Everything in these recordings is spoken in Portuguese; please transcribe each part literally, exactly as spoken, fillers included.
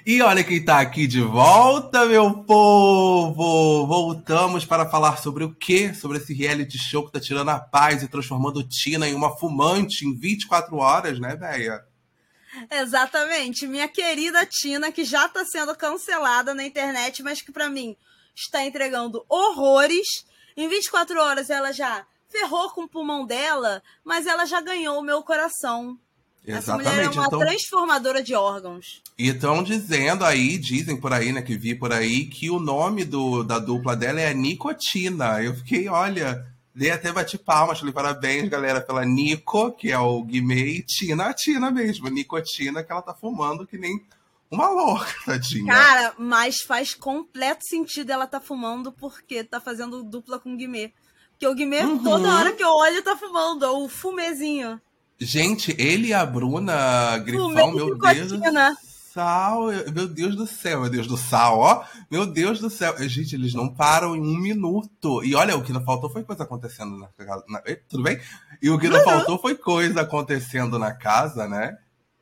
E olha quem tá aqui de volta, meu povo! Voltamos para falar sobre o quê? Sobre esse reality show que tá tirando a paz e transformando Tina em uma fumante em vinte e quatro horas, né, véia? Exatamente. Minha querida Tina, que já tá sendo cancelada na internet, mas que pra mim está entregando horrores. Em vinte e quatro horas ela já ferrou com o pulmão dela, mas ela já ganhou o meu coração. Exatamente. Essa mulher é uma então... transformadora de órgãos. E estão dizendo aí, dizem por aí, né, que vi por aí, que o nome do, da dupla dela é Nicotina. Eu fiquei, olha, dei até bati palmas, falei parabéns, galera, pela Nico, que é o Guimê, e Tina, a Tina mesmo, Nicotina, que ela tá fumando que nem uma louca, tadinha. Cara, mas faz completo sentido ela tá fumando porque tá fazendo dupla com o Guimê. Porque o Guimê, uhum. toda hora que eu olho, tá fumando, o fumezinho. Gente, ele e a Bruna Grifão, meu Deus do céu, meu Deus do céu, meu Deus do céu, ó, meu Deus do céu. Gente, eles não param em um minuto. E olha, o que não faltou foi coisa acontecendo na casa. Na... Tudo bem? E o que não uhum. faltou foi coisa acontecendo na casa, né?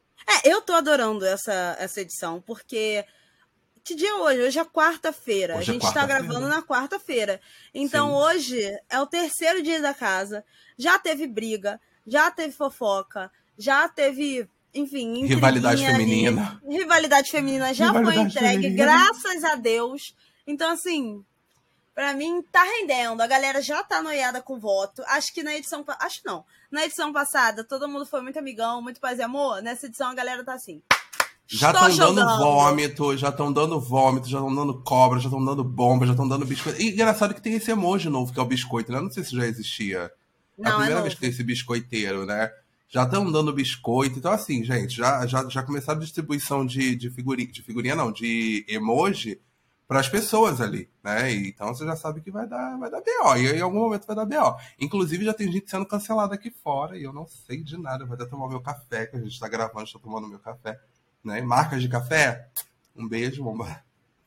É, eu tô adorando essa, essa edição, porque... Que dia é hoje? Hoje é quarta-feira. A gente é quarta tá gravando na quarta-feira. Então, Sim. hoje é o terceiro dia da casa. Já teve briga, já teve fofoca, já teve, enfim... Rivalidade feminina. Ali. Rivalidade feminina já Rivalidade foi entregue, feminina. Graças a Deus. Então, assim, pra mim, tá rendendo. A galera já tá noiada com voto. Acho que na edição... Acho não. Na edição passada, todo mundo foi muito amigão, muito paz e amor. Nessa edição, a galera tá assim... Já estão dando vômito, já estão dando vômito, já estão dando cobra, já estão dando bomba, já estão dando biscoito. E engraçado que tem esse emoji novo, que é o biscoito, né? Não sei se já existia. Não, é a primeira é vez que tem esse biscoiteiro, né? Já estão dando biscoito. Então, assim, gente, já, já, já começaram a distribuição de, de figurinha, de figurinha não, de emoji para as pessoas ali, né? E, então você já sabe que vai dar, vai dar B O. E em algum momento vai dar B O. Inclusive, já tem gente sendo cancelada aqui fora e eu não sei de nada. Eu vou até tomar meu café, que a gente tá gravando, estou tomando meu café. Né? Marcas de café, um beijo, bomba.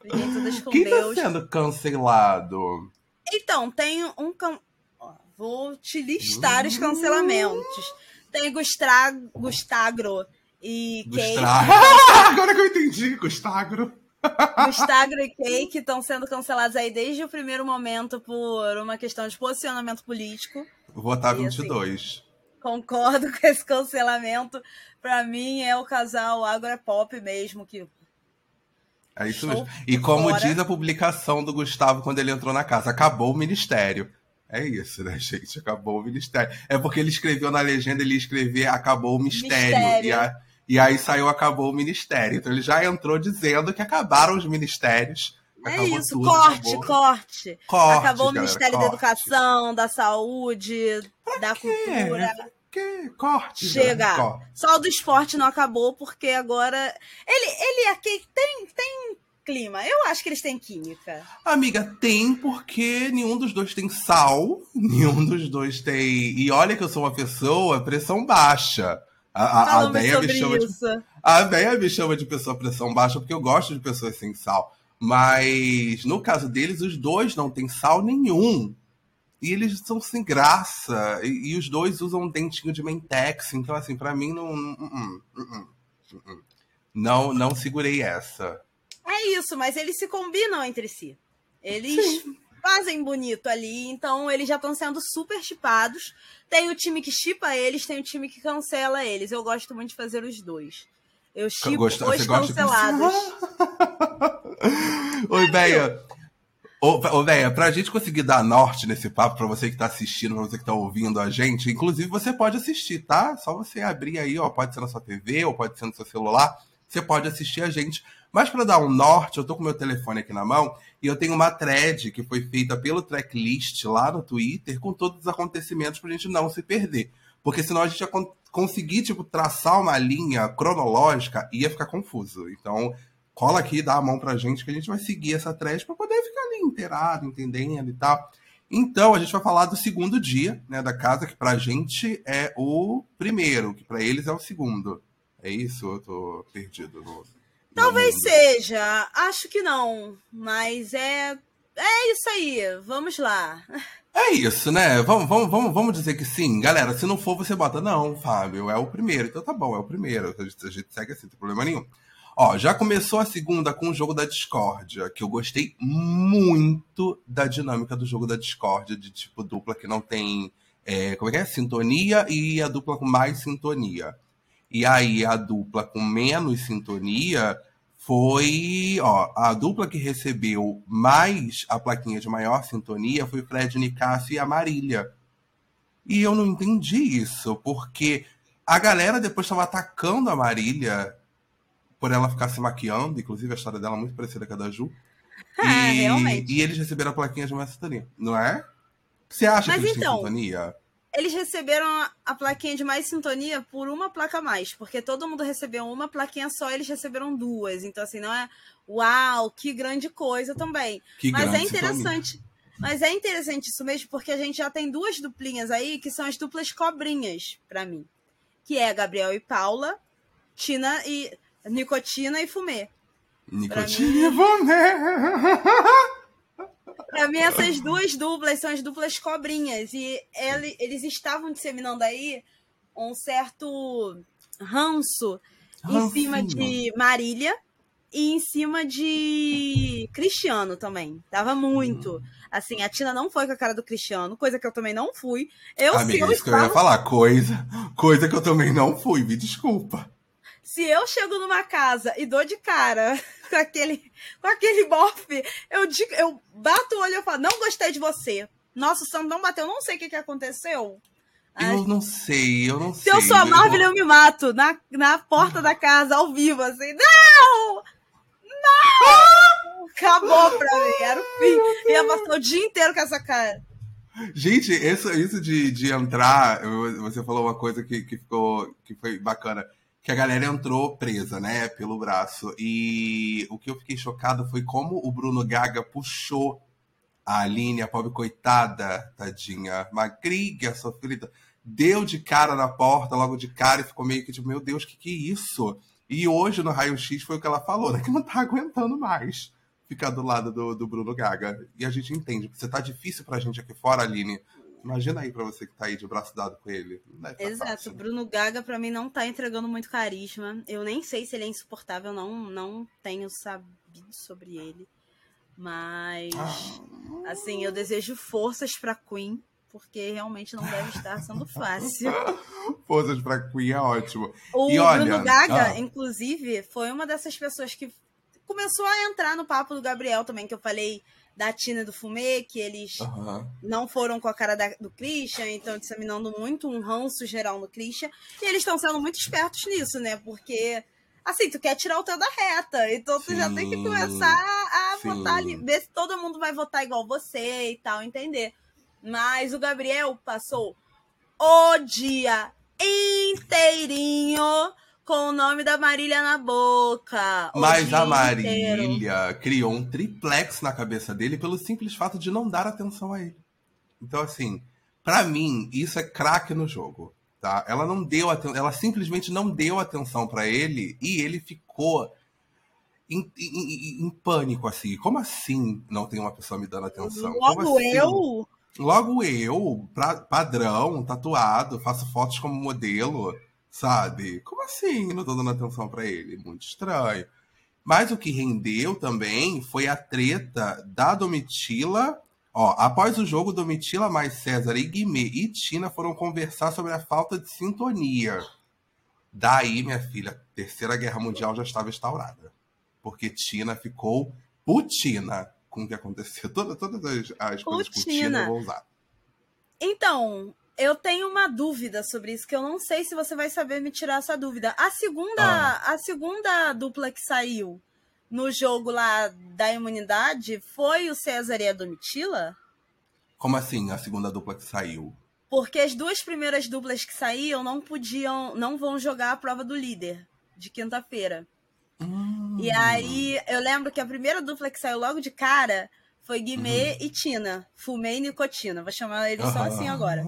Quem tá sendo cancelado? Então, tem um... Can... Vou te listar uh... os cancelamentos. Tem Gustra... Gustagro e Gustra... Cake. Agora que eu entendi, Gustagro. Gustagro e Cake estão sendo cancelados aí desde o primeiro momento por uma questão de posicionamento político. Vou votar vinte e dois. Assim, concordo com esse cancelamento. Pra mim, é o casal agropop mesmo. Que é isso mesmo. E como fora. Diz a publicação do Gustavo quando ele entrou na casa, acabou o ministério. É isso, né, gente? Acabou o ministério. É porque ele escreveu na legenda, ele ia escrever acabou o mistério. mistério. E, a, e aí saiu acabou o ministério. Então ele já entrou dizendo que acabaram os ministérios. É isso, tudo, corte, acabou. corte, corte. Acabou o Ministério galera, da Educação, da Saúde, pra da quê? Cultura. Que corte. Chega. Corte. Só o do esporte não acabou, porque agora... Ele, ele aqui tem, tem clima. Eu acho que eles têm química. Amiga, tem, porque nenhum dos dois tem sal, nenhum dos dois tem... E olha que eu sou uma pessoa pressão baixa. A, a, a Deia me chama de, a Deia me chama de pessoa pressão baixa, porque eu gosto de pessoas sem sal. Mas, no caso deles, os dois não têm sal nenhum. E eles são sem graça. E, e os dois usam um dentinho de Mentex. Então, assim, pra mim, não... Não, não, não, não, não segurei essa. É isso, mas eles se combinam entre si. Eles Sim. fazem bonito ali. Então, eles já estão sendo super chipados. Tem o time que chipa eles, tem o time que cancela eles. Eu gosto muito de fazer os dois. Eu chipo Gosto, os cancelados. De... Oi, Beia. Ô, ô, Beia, pra gente conseguir dar norte nesse papo, pra você que tá assistindo, pra você que tá ouvindo a gente, inclusive você pode assistir, tá? Só você abrir aí, ó, pode ser na sua T V ou pode ser no seu celular, você pode assistir a gente. Mas pra dar um norte, eu tô com meu telefone aqui na mão e eu tenho uma thread que foi feita pelo Tracklist lá no Twitter com todos os acontecimentos pra gente não se perder. Porque senão a gente ia con- conseguir, tipo, traçar uma linha cronológica e ia ficar confuso. Então, cola aqui, dá a mão pra gente que a gente vai seguir essa thread pra poder ficar ali inteirado, entendendo e tal. Então, a gente vai falar do segundo dia, né, da casa, que pra gente é o primeiro, que pra eles é o segundo. É isso? Eu tô perdido no... Talvez seja, acho que não, mas é, é isso aí, vamos lá. É isso, né? Vamos, vamos, vamos, vamos dizer que sim. Galera, se não for, você bota não, Fábio, é o primeiro. Então tá bom, é o primeiro. A gente, a gente segue assim, não tem problema nenhum. Ó, já começou a segunda com o jogo da discórdia, que eu gostei muito da dinâmica do jogo da discórdia, de tipo dupla que não tem, é, como é que é? Sintonia e a dupla com mais sintonia. E aí a dupla com menos sintonia foi, ó, a dupla que recebeu mais a plaquinha de maior sintonia foi o Fred Nicásio e a Marília. E eu não entendi isso, porque a galera depois estava atacando a Marília por ela ficar se maquiando, inclusive a história dela é muito parecida com a da Ju. É, e, realmente. E eles receberam a plaquinha de maior sintonia, não é? Você acha Mas que eles então, têm sintonia? Eles receberam a plaquinha de mais sintonia por uma placa a mais, porque todo mundo recebeu uma plaquinha só, eles receberam duas. Então, assim, não é uau, que grande coisa também. Que Mas grande é interessante. sintonia. Mas é interessante isso mesmo, porque a gente já tem duas duplinhas aí, que são as duplas cobrinhas, pra mim. Que é Gabriel e Paula, Tina e... Nicotina e Fumê. Nicotina e Fumê! Pra mim, essas duas duplas são as duplas cobrinhas. E ele, eles estavam disseminando aí um certo ranço em cima de Marília e em cima de Cristiano também. Tava muito. Hum. Assim, a Tina não foi com a cara do Cristiano, coisa que eu também não fui. Eu, Amiga, eu isso estava... que eu ia falar. Coisa, coisa que eu também não fui, me desculpa. Se eu chego numa casa e dou de cara com aquele, com aquele bofe, eu, digo, eu bato o olho e falo, não gostei de você. Nossa, o santo não bateu, não sei o que, que aconteceu. Eu não sei, eu não Se sei. Se eu sou a Marvel, eu... eu me mato na, na porta da casa, ao vivo, assim. Não! Não! Acabou pra mim, era o fim. Ia passar o dia inteiro com essa cara. Gente, isso, isso de, de entrar, você falou uma coisa que, que, ficou, que foi bacana. Que a galera entrou presa, né, pelo braço. E o que eu fiquei chocado foi como o Bruno Gaga puxou a Aline, a pobre coitada, tadinha, magriga, sofrida, deu de cara na porta, logo de cara, e ficou meio que tipo, meu Deus, que que é isso? E hoje, no Raio X, foi o que ela falou, né, que não tá aguentando mais ficar do lado do, do Bruno Gaga. E a gente entende, porque você tá difícil pra gente aqui fora, Aline. Imagina aí pra você que tá aí de braço dado com ele. Exato, fácil, né? Bruno Gaga pra mim não tá entregando muito carisma. Eu nem sei se ele é insuportável, não, não tenho sabido sobre ele. Mas, ah. assim, eu desejo forças pra Queen, porque realmente não deve estar sendo fácil. Forças pra Queen é ótimo. O e olha, Bruno Gaga, ah. inclusive, foi uma dessas pessoas que começou a entrar no papo do Gabriel também, que eu falei da Tina e do Fumê, que eles uhum. não foram com a cara da, do Christian, então disseminando muito um ranço geral no Christian, e eles estão sendo muito espertos nisso, né, porque, assim, tu quer tirar o teu da reta, então tu sim, já tem que começar a sim. votar ali, ver se todo mundo vai votar igual você e tal, entender. Mas o Gabriel passou o dia inteirinho com o nome da Marília na boca. Mas a Marília inteiro. criou um triplex na cabeça dele pelo simples fato de não dar atenção a ele. Então, assim, pra mim, isso é craque no jogo, tá? Ela não deu atenção, ela simplesmente não deu atenção pra ele e ele ficou em, em, em pânico, assim. Como assim não tem uma pessoa me dando atenção? Logo Como assim? eu? Logo eu, pra, padrão, tatuado, faço fotos como modelo... Sabe? Como assim não tô dando atenção pra ele? Muito estranho. Mas o que rendeu também foi a treta da Domitila. Ó, após o jogo, Domitila mais César e Guimê e Tina foram conversar sobre a falta de sintonia. Daí, minha filha, a Terceira Guerra Mundial já estava instaurada. Porque Tina ficou putina com o que aconteceu. Todas, todas as, as coisas com Tina eu vou usar. Então... eu tenho uma dúvida sobre isso, que eu não sei se você vai saber me tirar essa dúvida. A segunda, ah. a segunda dupla que saiu no jogo lá da imunidade foi o César e a Domitila? Como assim, a segunda dupla que saiu? Porque as duas primeiras duplas que saíam não podiam, não vão jogar a prova do líder de quinta-feira. Hum. E aí, eu lembro que a primeira dupla que saiu logo de cara... foi Guimê uhum. e Tina, Fumê e Nicotina. Vou chamar eles uhum. só assim agora.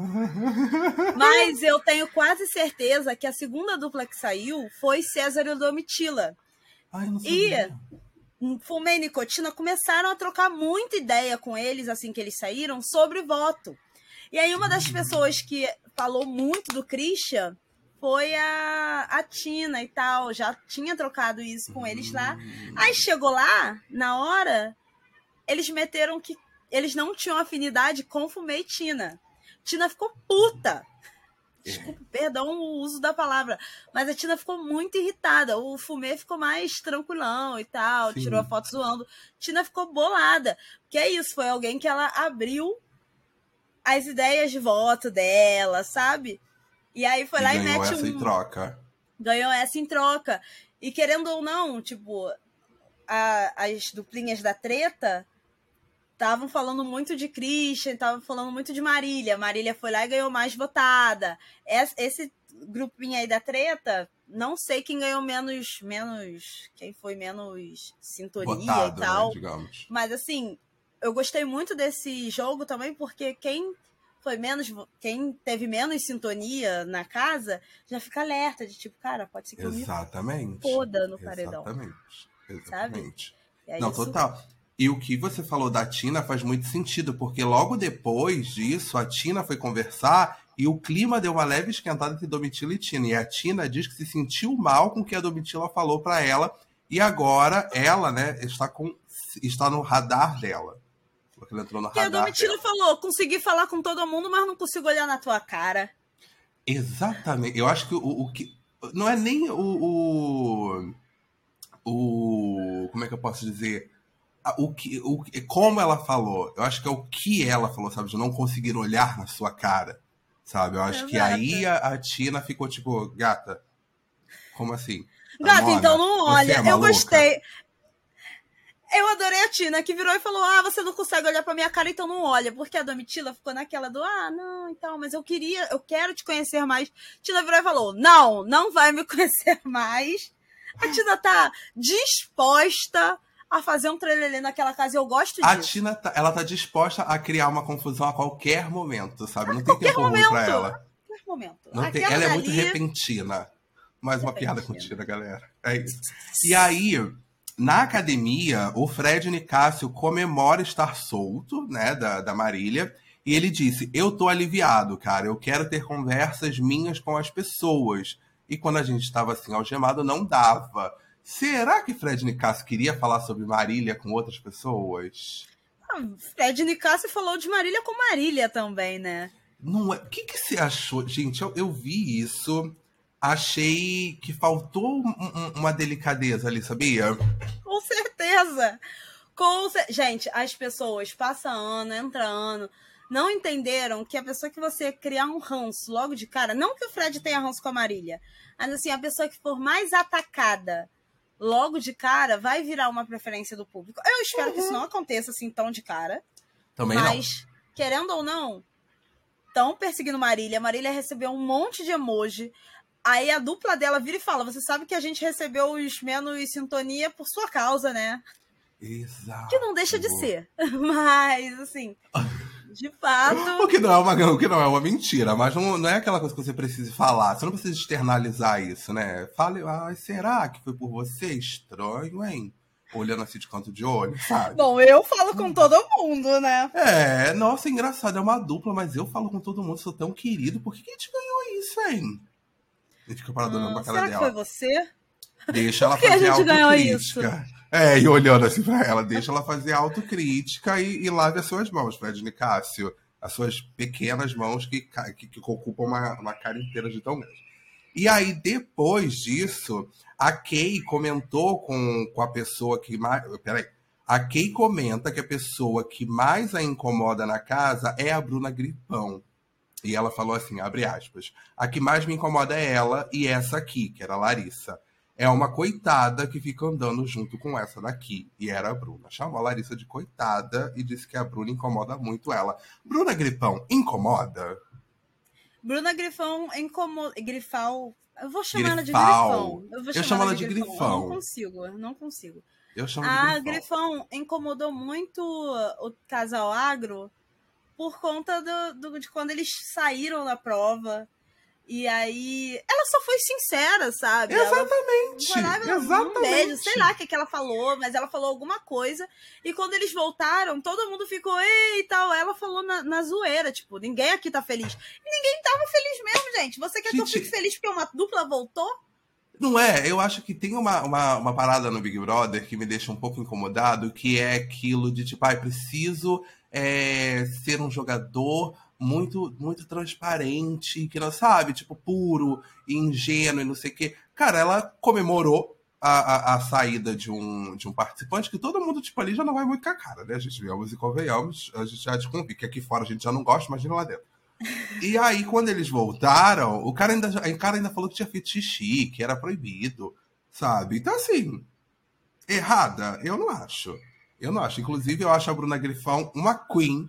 Mas eu tenho quase certeza que a segunda dupla que saiu foi César e Domitila. Ai, não sabia. E Fumê e Nicotina começaram a trocar muita ideia com eles, assim que eles saíram, sobre voto. E aí uma das pessoas que falou muito do Christian foi a, a Tina e tal. Já tinha trocado isso com eles lá. Aí chegou lá, na hora, eles meteram que eles não tinham afinidade com Fumê e Tina. Tina ficou puta. Desculpa, é. perdão o uso da palavra. Mas a Tina ficou muito irritada. O Fumê ficou mais tranquilão e tal. Sim. Tirou a foto zoando. Tina ficou bolada. Porque é isso, foi alguém que ela abriu as ideias de voto dela, sabe? E aí foi e lá e mete essa um... em troca. Ganhou essa em troca. E querendo ou não, tipo, a, as duplinhas da treta estavam falando muito de Christian, estavam falando muito de Marília. Marília foi lá e ganhou mais votada. Esse, esse grupinho aí da treta, não sei quem ganhou menos, menos quem foi menos sintonia votado, e tal. Né, digamos. Mas assim, eu gostei muito desse jogo também, porque quem foi menos, quem teve menos sintonia na casa, já fica alerta de tipo, cara, pode ser que Exatamente. eu me foda no paredão. Exatamente. Exatamente. É não, isso... total. E o que você falou da Tina faz muito sentido, porque logo depois disso, a Tina foi conversar e o clima deu uma leve esquentada entre Domitila e Tina. E a Tina diz que se sentiu mal com o que a Domitila falou para ela, e agora ela, né, está, com, está no radar dela. Porque ela entrou no radar dela. E a Domitila falou, consegui falar com todo mundo, mas não consigo olhar na tua cara. Exatamente. Eu acho que o, o que... Não é nem o, o... o... Como é que eu posso dizer... O que, o, como ela falou, eu acho que é o que ela falou, sabe? De não conseguir olhar na sua cara, sabe? Eu acho Exato. que aí a, a Tina ficou tipo, gata, como assim? Gata, Mona, então não olha. É eu gostei. Eu adorei a Tina, que virou e falou, ah, você não consegue olhar pra minha cara, então não olha. Porque a Domitila ficou naquela do, ah, não, então, mas eu queria, eu quero te conhecer mais. Tina virou e falou, não, não vai me conhecer mais. A Tina tá disposta a fazer um trelelê naquela casa, e eu gosto disso. A Tina, tá, ela tá disposta a criar uma confusão a qualquer momento, sabe? A não tem tempo momento. ruim pra ela. A qualquer momento. Não tem, ela é muito dali... repentina. Mais uma repentina. Piada com Tina, galera. É isso. E aí, na academia, o Fred Nicásio comemora estar solto, né, da, da Marília, e ele disse, eu tô aliviado, cara, eu quero ter conversas minhas com as pessoas. E quando a gente estava assim, algemado, não dava. Será que Fred Nicásio queria falar sobre Marília com outras pessoas? Ah, Fred Nicásio falou de Marília com Marília também, né? Não é... O que, que você achou? Gente, eu, eu vi isso, achei que faltou um, um, uma delicadeza ali, sabia? Com certeza! Com ce... Gente, as pessoas passam ano, entra ano, não entenderam que a pessoa que você criar um ranço logo de cara, não que o Fred tenha ranço com a Marília, mas assim, a pessoa que for mais atacada logo de cara, vai virar uma preferência do público. Eu espero uhum. que isso não aconteça assim tão de cara. Também mas, não. querendo ou não, estão perseguindo Marília. Marília recebeu um monte de emoji. Aí a dupla dela vira e fala, você sabe que a gente recebeu os menos sintonia por sua causa, né? Exato. Que não deixa de ser. Mas, assim... De fato. O que não é uma, o que não é uma mentira, mas não, não é aquela coisa que você precisa falar. Você não precisa externalizar isso, né? Fale, ah, será que foi por você? Estranho, hein? Olhando assim de canto de olho, sabe? Bom, eu falo com todo mundo, né? É, nossa, engraçado, é uma dupla, mas eu falo com todo mundo, sou tão querido. Por que, que a gente ganhou isso, hein? A gente fica parado olhando pra cara será dela. Será que foi você? Deixa ela Por que fazer a gente ganhou isso? É, e olhando assim pra ela, deixa ela fazer autocrítica e, e lave as suas mãos, Fred Nicásio. As suas pequenas mãos que, que, que ocupam uma, uma cara inteira de tão grande. E aí, depois disso, a Kay comentou com, com a pessoa que mais... Peraí. A Kay comenta que a pessoa que mais a incomoda na casa é a Bruna Gripão. E ela falou assim, abre aspas, a que mais me incomoda é ela e essa aqui, que era a Larissa. É uma coitada que fica andando junto com essa daqui. E era a Bruna. Chamou a Larissa de coitada e disse que a Bruna incomoda muito ela. Bruna Gripão, incomoda? Bruna Grifão incomoda... Grifal... Eu vou chamar Grifal. ela de Grifão. Eu, vou eu chamo ela de Grifão. Grifão. Eu não consigo, eu não consigo. Eu chamo a de Grifão. Grifão incomodou muito o casal agro por conta do, do, de quando eles saíram da prova. E aí, ela só foi sincera, sabe? Exatamente. Ela, exatamente. Um beijo, sei lá o que, que ela falou, mas ela falou alguma coisa. E quando eles voltaram, todo mundo ficou, ei, e tal. Ela falou na, na zoeira, tipo, ninguém aqui tá feliz. E ninguém tava feliz mesmo, gente. Você quer gente, que eu fique feliz porque uma dupla voltou? Não é, eu acho que tem uma, uma, uma parada no Big Brother que me deixa um pouco incomodado, que é aquilo de tipo, ah, preciso é, ser um jogador muito, muito transparente, que não sabe, tipo, puro, ingênuo e não sei o quê. Cara, ela comemorou a, a, a saída de um, de um participante que todo mundo, tipo, ali já não vai muito com a cara, né? A gente viemos e convenhamos, a gente já desconfia que aqui fora a gente já não gosta, imagina lá dentro. E aí, quando eles voltaram, o cara ainda, o cara ainda falou que tinha feito xixi, que era proibido, sabe? Então, assim, errada, eu não acho. Eu não acho. Inclusive, eu acho a Bruna Grifão uma queen.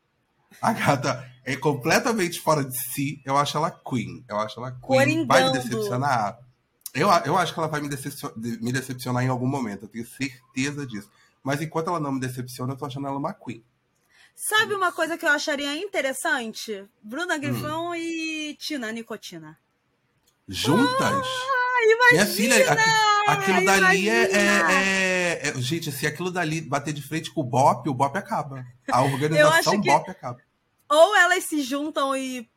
A gata é completamente fora de si. Eu acho ela queen. Eu acho ela queen. Coringando. Vai me decepcionar? Eu, eu acho que ela vai me decepcionar, me decepcionar em algum momento. Eu tenho certeza disso. Mas enquanto ela não me decepciona, eu tô achando ela uma queen. Sabe uma coisa que eu acharia interessante? Bruna Grifão hum. e Tina Nicotina. Juntas? Ah, imagina! Minha filha, aqu- aquilo dali é, é, é, é... Gente, se aquilo dali bater de frente com o Bop, o Bop acaba. A organização que... Bop acaba. Ou elas se juntam e...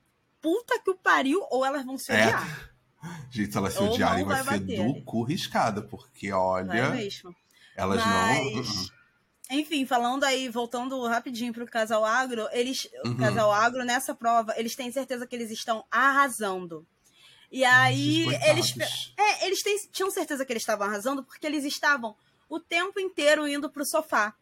Puta que o pariu, ou elas vão se odiar. É. Gente, se elas se odiarem, vai, vai ser do cu riscada, porque, olha... Vai mesmo. Elas Mas... não... Enfim, falando aí, voltando rapidinho pro Casal Agro, eles, uhum. o Casal Agro, nessa prova, eles têm certeza que eles estão arrasando. E aí, eles, é, eles têm, tinham certeza que eles estavam arrasando porque eles estavam o tempo inteiro indo pro sofá.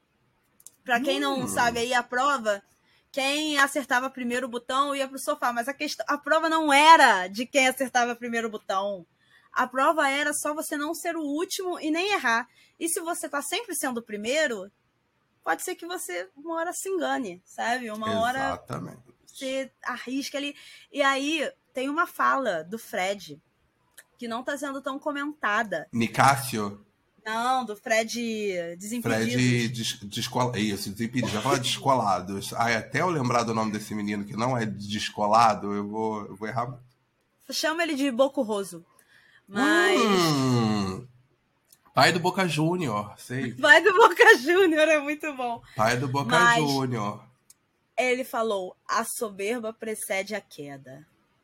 Pra quem não hum. sabe aí a prova, quem acertava primeiro o botão ia pro sofá. Mas a, questão, a prova não era de quem acertava primeiro o botão. A prova era só você não ser o último e nem errar. E se você tá sempre sendo o primeiro... Pode ser que você uma hora se engane, sabe? Uma hora Exatamente. Você arrisca ali. E aí tem uma fala do Fred que não tá sendo tão comentada. Nicásio? Não, do Fred Desimpedidos. Fred des, descola, isso, Desimpedidos. Já fala Descolados. Ai, até eu lembrar do nome desse menino que não é descolado, eu vou, eu vou errar muito. Chama ele de Bocurroso. Mas... Hum. Pai do Boca Júnior, sei. Pai do Boca Júnior, é muito bom. Pai do Boca Mas Júnior. Ele falou, a soberba precede a queda.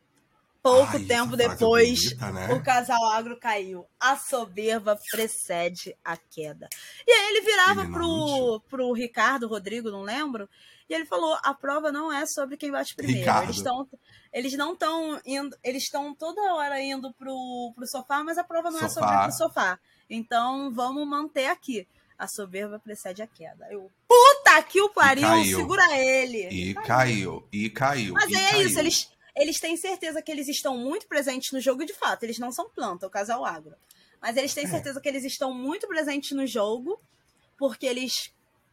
Pouco Ai, tempo depois, bonita, né? o Casal Agro caiu. A soberba precede a queda. E aí ele virava ele pro, pro Ricardo, Rodrigo, não lembro, e ele falou, a prova não é sobre quem bate primeiro. Ricardo. Eles estão eles não estão indo, eles estão toda hora indo pro, pro sofá, mas a prova não sofá. é sobre ir pro sofá. Então, vamos manter aqui. A soberba precede a queda. Eu, puta que o pariu, segura ele. E caiu. caiu, e caiu. Mas e é caiu. isso, eles, eles têm certeza que eles estão muito presentes no jogo, de fato. Eles não são planta, o Casal Agro. Mas eles têm é. certeza que eles estão muito presentes no jogo, porque eles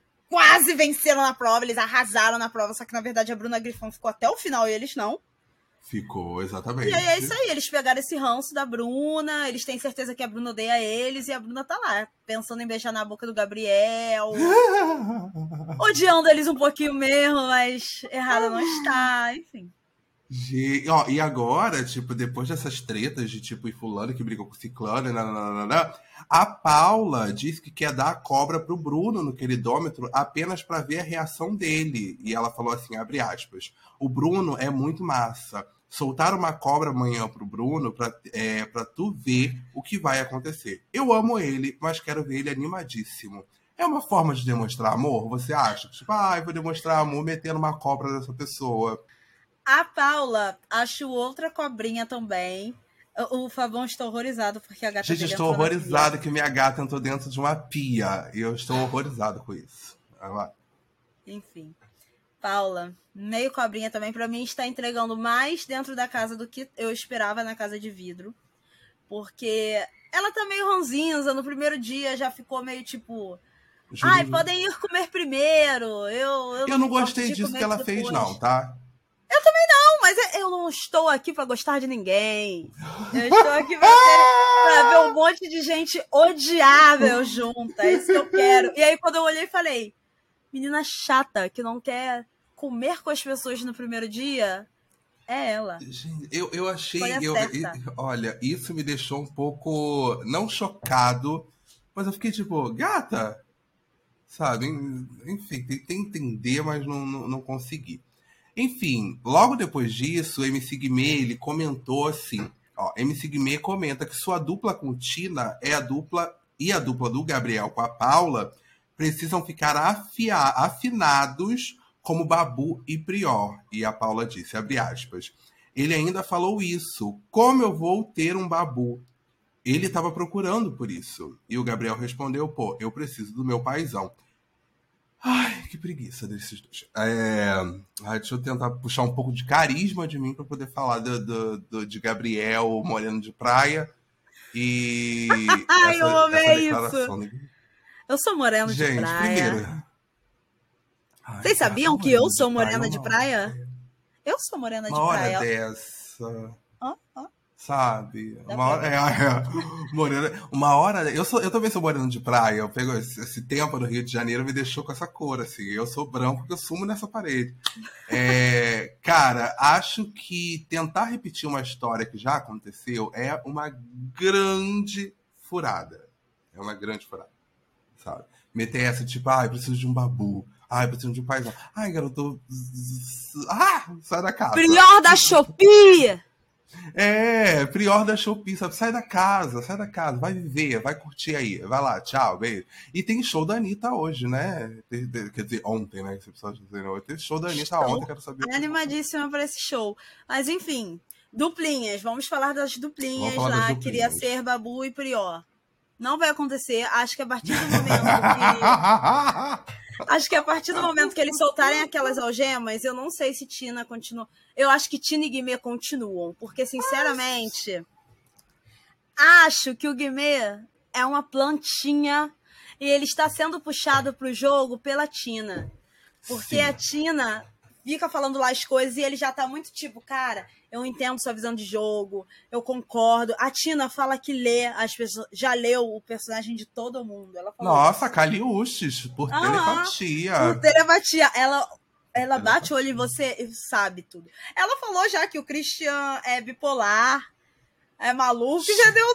quase venceram na prova, eles arrasaram na prova, só que na verdade a Bruna Grifão ficou até o final e eles não. Ficou, exatamente. E aí é isso aí, eles pegaram esse ranço da Bruna, eles têm certeza que a Bruna odeia eles, e a Bruna tá lá, pensando em beijar na boca do Gabriel, odiando eles um pouquinho mesmo, mas errada não está, enfim. E, ó, e agora, tipo, depois dessas tretas de tipo, e fulano que brigou com ciclano, nananana, a Paula disse que quer dar a cobra pro Bruno no queridômetro apenas para ver a reação dele. E ela falou assim, abre aspas, o Bruno é muito massa. Soltar uma cobra amanhã pro Bruno pra, é, pra tu ver o que vai acontecer. Eu amo ele, mas quero ver ele animadíssimo. É uma forma de demonstrar amor, você acha? Tipo, ah, eu vou demonstrar amor metendo uma cobra nessa pessoa. A Paula achou outra cobrinha também. O Fabão está horrorizado porque a gata Gente, dele estou horrorizado que minha gata entrou dentro de uma pia. E eu estou horrorizado com isso. Enfim. Paula, meio cobrinha também, pra mim está entregando mais dentro da casa do que eu esperava na casa de vidro. Porque ela tá meio ranzinza. No primeiro dia já ficou meio tipo... Júlio. Ai, podem ir comer primeiro. Eu, eu, eu não, não gostei disso que ela depois. fez, não, tá? Eu também não, mas eu não estou aqui pra gostar de ninguém. Eu estou aqui pra, ter, pra ver um monte de gente odiável junta. É isso que eu quero. E aí, quando eu olhei, falei... Menina chata, que não quer comer com as pessoas no primeiro dia... É ela. Gente, eu, eu achei. Eu, certa. olha, isso me deixou um pouco. Não chocado, mas eu fiquei tipo, gata! Sabe? Enfim, tentei entender, mas não, não, não consegui. Enfim, logo depois disso, o M C Guimê, ele comentou assim. Ó, M C Guimê comenta que sua dupla com Tina é a dupla. E a dupla do Gabriel com a Paula precisam ficar afia, afinados como Babu e Prior. E a Paula disse, abre aspas. Ele ainda falou isso. Como eu vou ter um Babu? Ele estava procurando por isso. E o Gabriel respondeu, pô, eu preciso do meu paizão. Ai, que preguiça desses dois. É, deixa eu tentar puxar um pouco de carisma de mim para poder falar do, do, do, de Gabriel Moreno de Praia. E Ai, essa, eu amei essa declaração. isso. Eu sou moreno Gente, de praia. primeiro. Ai, Vocês sabiam que eu sou morena de praia? praia? Eu sou morena Uma de praia. Uma hora dessa. Ó, ó. Sabe? Uma hora, é, é, morena, uma hora. Eu, sou, eu também sou moreno de praia. Eu pego esse, esse tempo no Rio de Janeiro me deixou com essa cor, assim. Eu sou branco porque eu sumo nessa parede. É, cara, acho que tentar repetir uma história que já aconteceu é uma grande furada. É uma grande furada. Sabe? Meter essa, tipo, ai, ah, preciso de um babu. Ai, preciso de um paizão. Ai, garoto. Ah, sai da casa. Prior da Shopee! É, Prior da Shopee, sabe? Sai da casa, sai da casa, vai viver, vai curtir aí. Vai lá, tchau, beijo. E tem show da Anitta hoje, né? Quer dizer, ontem, né? Esse episódio dizendo, tem show da Anitta Estou ontem, quero saber. animadíssima para esse show. Mas enfim, duplinhas, vamos falar das duplinhas falar lá. das duplinhas. Queria ser Babu e Prior. Não vai acontecer, acho que a partir do momento que. Acho que a partir do momento que eles soltarem aquelas algemas, eu não sei se Tina continua. Eu acho que Tina e Guimê continuam, porque, sinceramente, acho que o Guimê é uma plantinha e ele está sendo puxado para o jogo pela Tina. Porque Sim. a Tina fica falando lá as coisas e ele já tá muito tipo, cara, eu entendo sua visão de jogo, eu concordo. A Tina fala que lê as pessoas, já leu o personagem de todo mundo. Ela falou Nossa, Caliuches, por ah, telepatia. Por telepatia. Ela, ela bate o olho em você e sabe tudo. Ela falou já que o Christian é bipolar, é maluco, e já deu...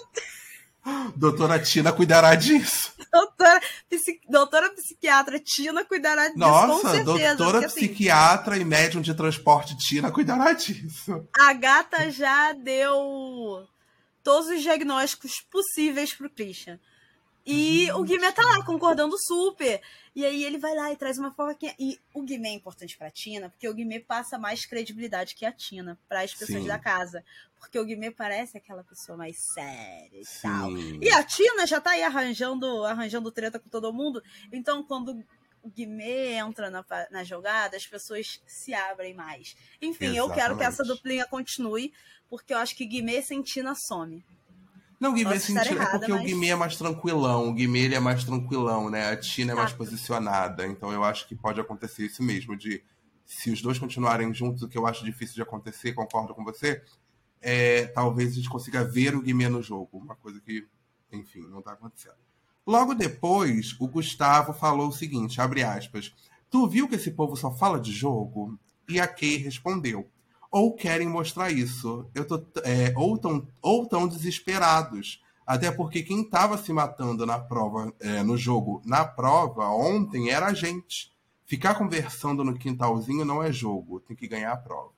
Doutora Tina cuidará disso. Doutora, psiqui... doutora psiquiatra Tina cuidará disso. Nossa, com certeza, doutora porque, psiquiatra assim, e médium de transporte Tina cuidará disso. A gata já deu todos os diagnósticos possíveis pro Christian. E Gente. o Guimê tá lá concordando super. E aí ele vai lá e traz uma fofoquinha. E o Guimê é importante pra Tina, porque o Guimê passa mais credibilidade que a Tina para as pessoas Sim. da casa. Porque o Guimê parece aquela pessoa mais séria e Sim. tal. E a Tina já tá aí arranjando, arranjando treta com todo mundo. Então, quando o Guimê entra na, na jogada, as pessoas se abrem mais. Enfim, Exatamente. eu quero que essa duplinha continue, porque eu acho que Guimê sem Tina some. Não, o Guimê senti... errada, é porque mas... o Guimê é mais tranquilão. O Guimê ele é mais tranquilão, né? A Tina é mais ah. posicionada. Então eu acho que pode acontecer isso mesmo, de se os dois continuarem juntos, o que eu acho difícil de acontecer, concordo com você, é, talvez a gente consiga ver o Guimê no jogo. Uma coisa que, enfim, não tá acontecendo. Logo depois, o Gustavo falou o seguinte, abre aspas, tu viu que esse povo só fala de jogo? E a Kay respondeu, ou querem mostrar isso, eu tô, é, ou tão, ou tão desesperados. Até porque quem estava se matando na prova, é, no jogo, na prova, ontem, era a gente. Ficar conversando no quintalzinho não é jogo, tem que ganhar a prova.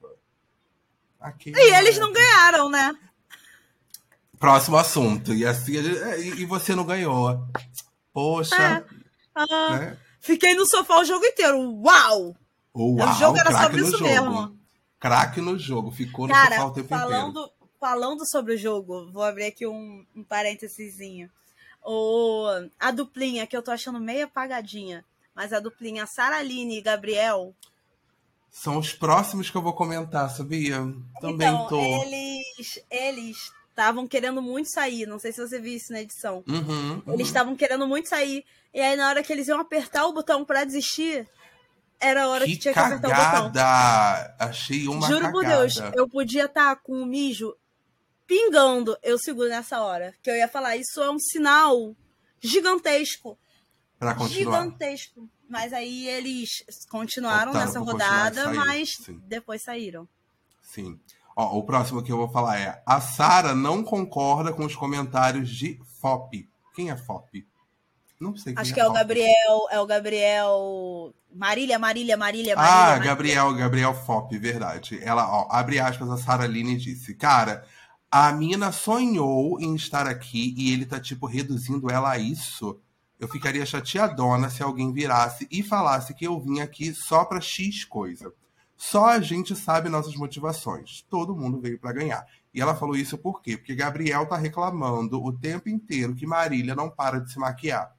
Aqui, e eles é... não ganharam, né? Próximo assunto. E assim, e você não ganhou. Poxa. É. Ah, né? Fiquei no sofá o jogo inteiro. Uau! Uau, o jogo era sobre isso jogo. mesmo. Craque no jogo, ficou no Cara, sofá o tempo falando, inteiro. Falando sobre o jogo, vou abrir aqui um, um parêntesezinho. O, a duplinha, que eu tô achando meio apagadinha, mas a duplinha Saraline e Gabriel... São os próximos que eu vou comentar, sabia? Também então, tô. eles eles estavam querendo muito sair, não sei se você viu isso na edição. Uhum, uhum. Eles estavam querendo muito sair, e aí na hora que eles iam apertar o botão pra desistir... Era a hora que, que tinha que apertar o botão. Achei uma Juro cagada. por Deus, eu podia estar com o mijo pingando, eu seguro nessa hora. Que eu ia falar, isso é um sinal gigantesco. Pra continuar. Gigantesco. Mas aí eles continuaram Optaram nessa rodada, sair, mas sim. depois saíram. Sim. Ó, o próximo que eu vou falar é: a Sara não concorda com os comentários de F O P. Quem é F O P? Não sei quem Acho é que é o F O P. Gabriel, é o Gabriel... Marília, Marília, Marília, Marília. Ah, Marília. Gabriel, Gabriel F O P, verdade. Ela, ó, abre aspas, a Sara Aline disse: cara, a mina sonhou em estar aqui e ele tá, tipo, reduzindo ela a isso. Eu ficaria chateadona se alguém virasse e falasse que eu vim aqui só pra X coisa. Só a gente sabe nossas motivações. Todo mundo veio pra ganhar. E ela falou isso por quê? Porque Gabriel tá reclamando o tempo inteiro que Marília não para de se maquiar.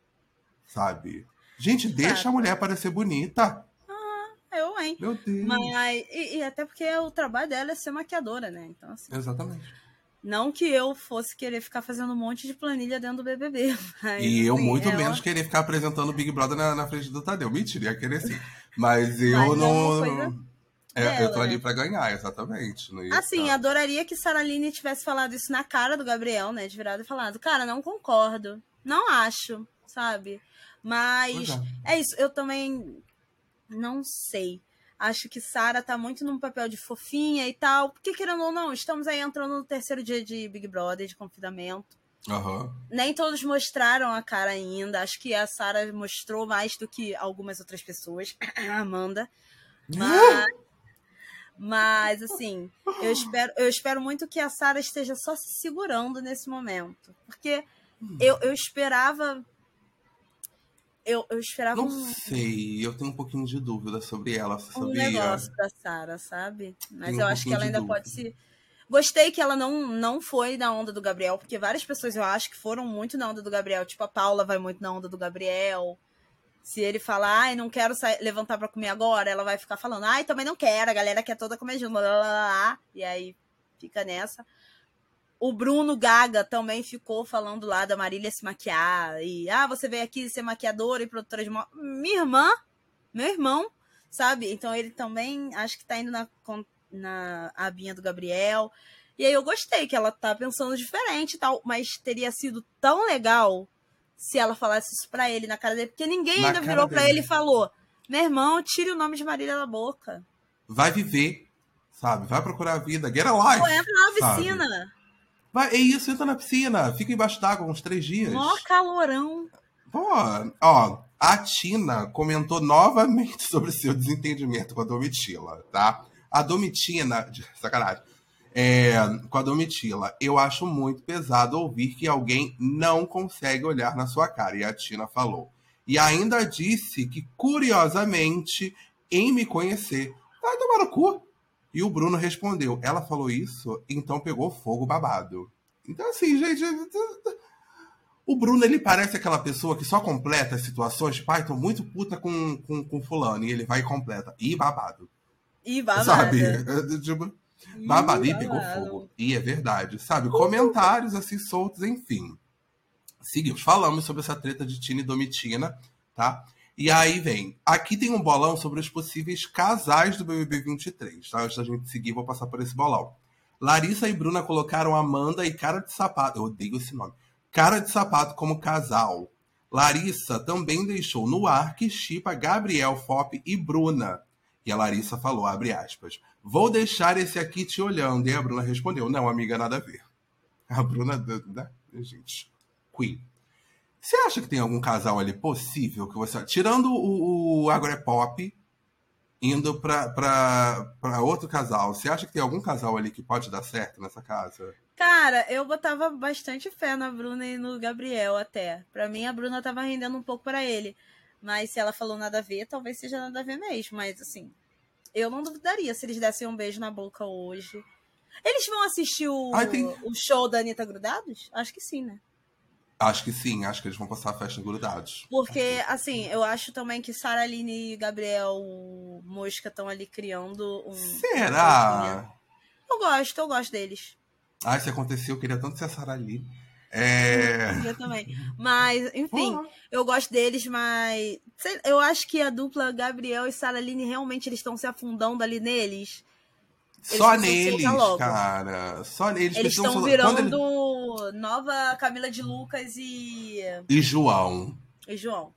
Sabe? Gente, deixa Exato. a mulher parecer bonita. Ah, eu, hein? Meu Deus. Mas, e, e até porque o trabalho dela é ser maquiadora, né? Então, assim... Exatamente. Não que eu fosse querer ficar fazendo um monte de planilha dentro do B B B. Mas, e eu assim, muito ela... menos querer ficar apresentando o Big Brother na, na frente do Tadeu. Mentira, ia querer sim. Mas eu mas não... é uma coisa é, dela, eu tô ali né? pra ganhar, exatamente. Não ia Assim, ficar... adoraria que Sara Aline tivesse falado isso na cara do Gabriel, né? De virado e falado, cara, não concordo. Não acho, sabe? Mas é. é isso, eu também não sei. Acho que Sara tá muito num papel de fofinha e tal. Porque, querendo ou não, estamos aí entrando no terceiro dia de Big Brother, de confinamento. Uhum. Nem todos mostraram a cara ainda. Acho que a Sara mostrou mais do que algumas outras pessoas. A Amanda. Mas... Mas, assim, eu espero, eu espero muito que a Sara esteja só se segurando nesse momento. Porque eu, eu esperava... Eu, eu esperava Não um... sei, eu tenho um pouquinho de dúvida sobre ela, você um sabia? negócio da Sara, sabe? Mas Tenho eu um acho que ela ainda dúvida. pode se... Gostei que ela não, não foi na onda do Gabriel, porque várias pessoas eu acho que foram muito na onda do Gabriel. Tipo, a Paula vai muito na onda do Gabriel. Se ele falar, ai, não quero sair, levantar pra comer agora, ela vai ficar falando, ai, também não quero, a galera quer toda comer junto, blá, blá, blá. E aí fica nessa. O Bruno Gaga também ficou falando lá da Marília se maquiar. E, ah, você veio aqui ser maquiadora e produtora de moda. Minha irmã, meu irmão, sabe? Então ele também, acho que tá indo na, na abinha do Gabriel. E aí eu gostei que ela tá pensando diferente e tal, mas teria sido tão legal se ela falasse isso pra ele na cara dele, porque ninguém Na ainda virou dele. pra ele e falou, meu irmão, tire o nome de Marília da boca. Vai viver, sabe? Vai procurar a vida, get a life. Pô, entra na piscina. Sabe? Vai, é isso, entra na piscina, fica embaixo d'água uns três dias. Mó calorão. Pô, ó, a Tina comentou novamente sobre seu desentendimento com a Domitila, tá? A Domitina, sacanagem, é, com a Domitila, eu acho muito pesado ouvir que alguém não consegue olhar na sua cara, e a Tina falou. E ainda disse que, curiosamente, em me conhecer, vai tomar no cu. E o Bruno respondeu, ela falou isso, então pegou fogo babado. Então, assim, gente... O Bruno, ele parece aquela pessoa que só completa as situações, tipo, ai, tô muito puta com, com, com fulano, e ele vai e completa. E babado. E babado. Sabe? Tipo, babado. E pegou fogo. E é verdade, sabe? Comentários assim soltos, enfim. Seguimos. Falamos sobre essa treta de Tina e Domitina, tá? E aí vem. Aqui tem um bolão sobre os possíveis casais do B B B vinte e três, tá? Antes da gente seguir, vou passar por esse bolão. Larissa e Bruna colocaram Amanda e Cara de Sapato. Eu odeio esse nome. Cara de Sapato como casal. Larissa também deixou no ar que shippa Gabriel, F O P e Bruna. E a Larissa falou, abre aspas, vou deixar esse aqui te olhando. E a Bruna respondeu, não, amiga, nada a ver. A Bruna, né? Gente, Queen. Você acha que tem algum casal ali possível que você... Tirando o, o Agropop, indo pra, pra, pra outro casal, você acha que tem algum casal ali que pode dar certo nessa casa? Cara, eu botava bastante fé na Bruna e no Gabriel até. Pra mim, a Bruna tava rendendo um pouco pra ele. Mas se ela falou nada a ver, talvez seja nada a ver mesmo. Mas, assim, eu não duvidaria se eles dessem um beijo na boca hoje. Eles vão assistir o, Ai, tem... o show da Anitta Grudados? Acho que sim, né? Acho que sim, acho que eles vão passar a festa grudados. Porque, assim, eu acho também que Sara Aline e Gabriel Mosca estão ali criando um... Será? Um eu gosto, eu gosto deles. Ah, se aconteceu, eu queria tanto ser a Sara Aline. É... Eu também. Mas, enfim, Pô. eu gosto deles, mas... Sei, eu acho que a dupla Gabriel e Sara Aline, realmente, eles estão se afundando ali neles. Eles Só neles, cara. Só neles. Eles estão virando ele... nova Camila de Lucas e... E João. E João.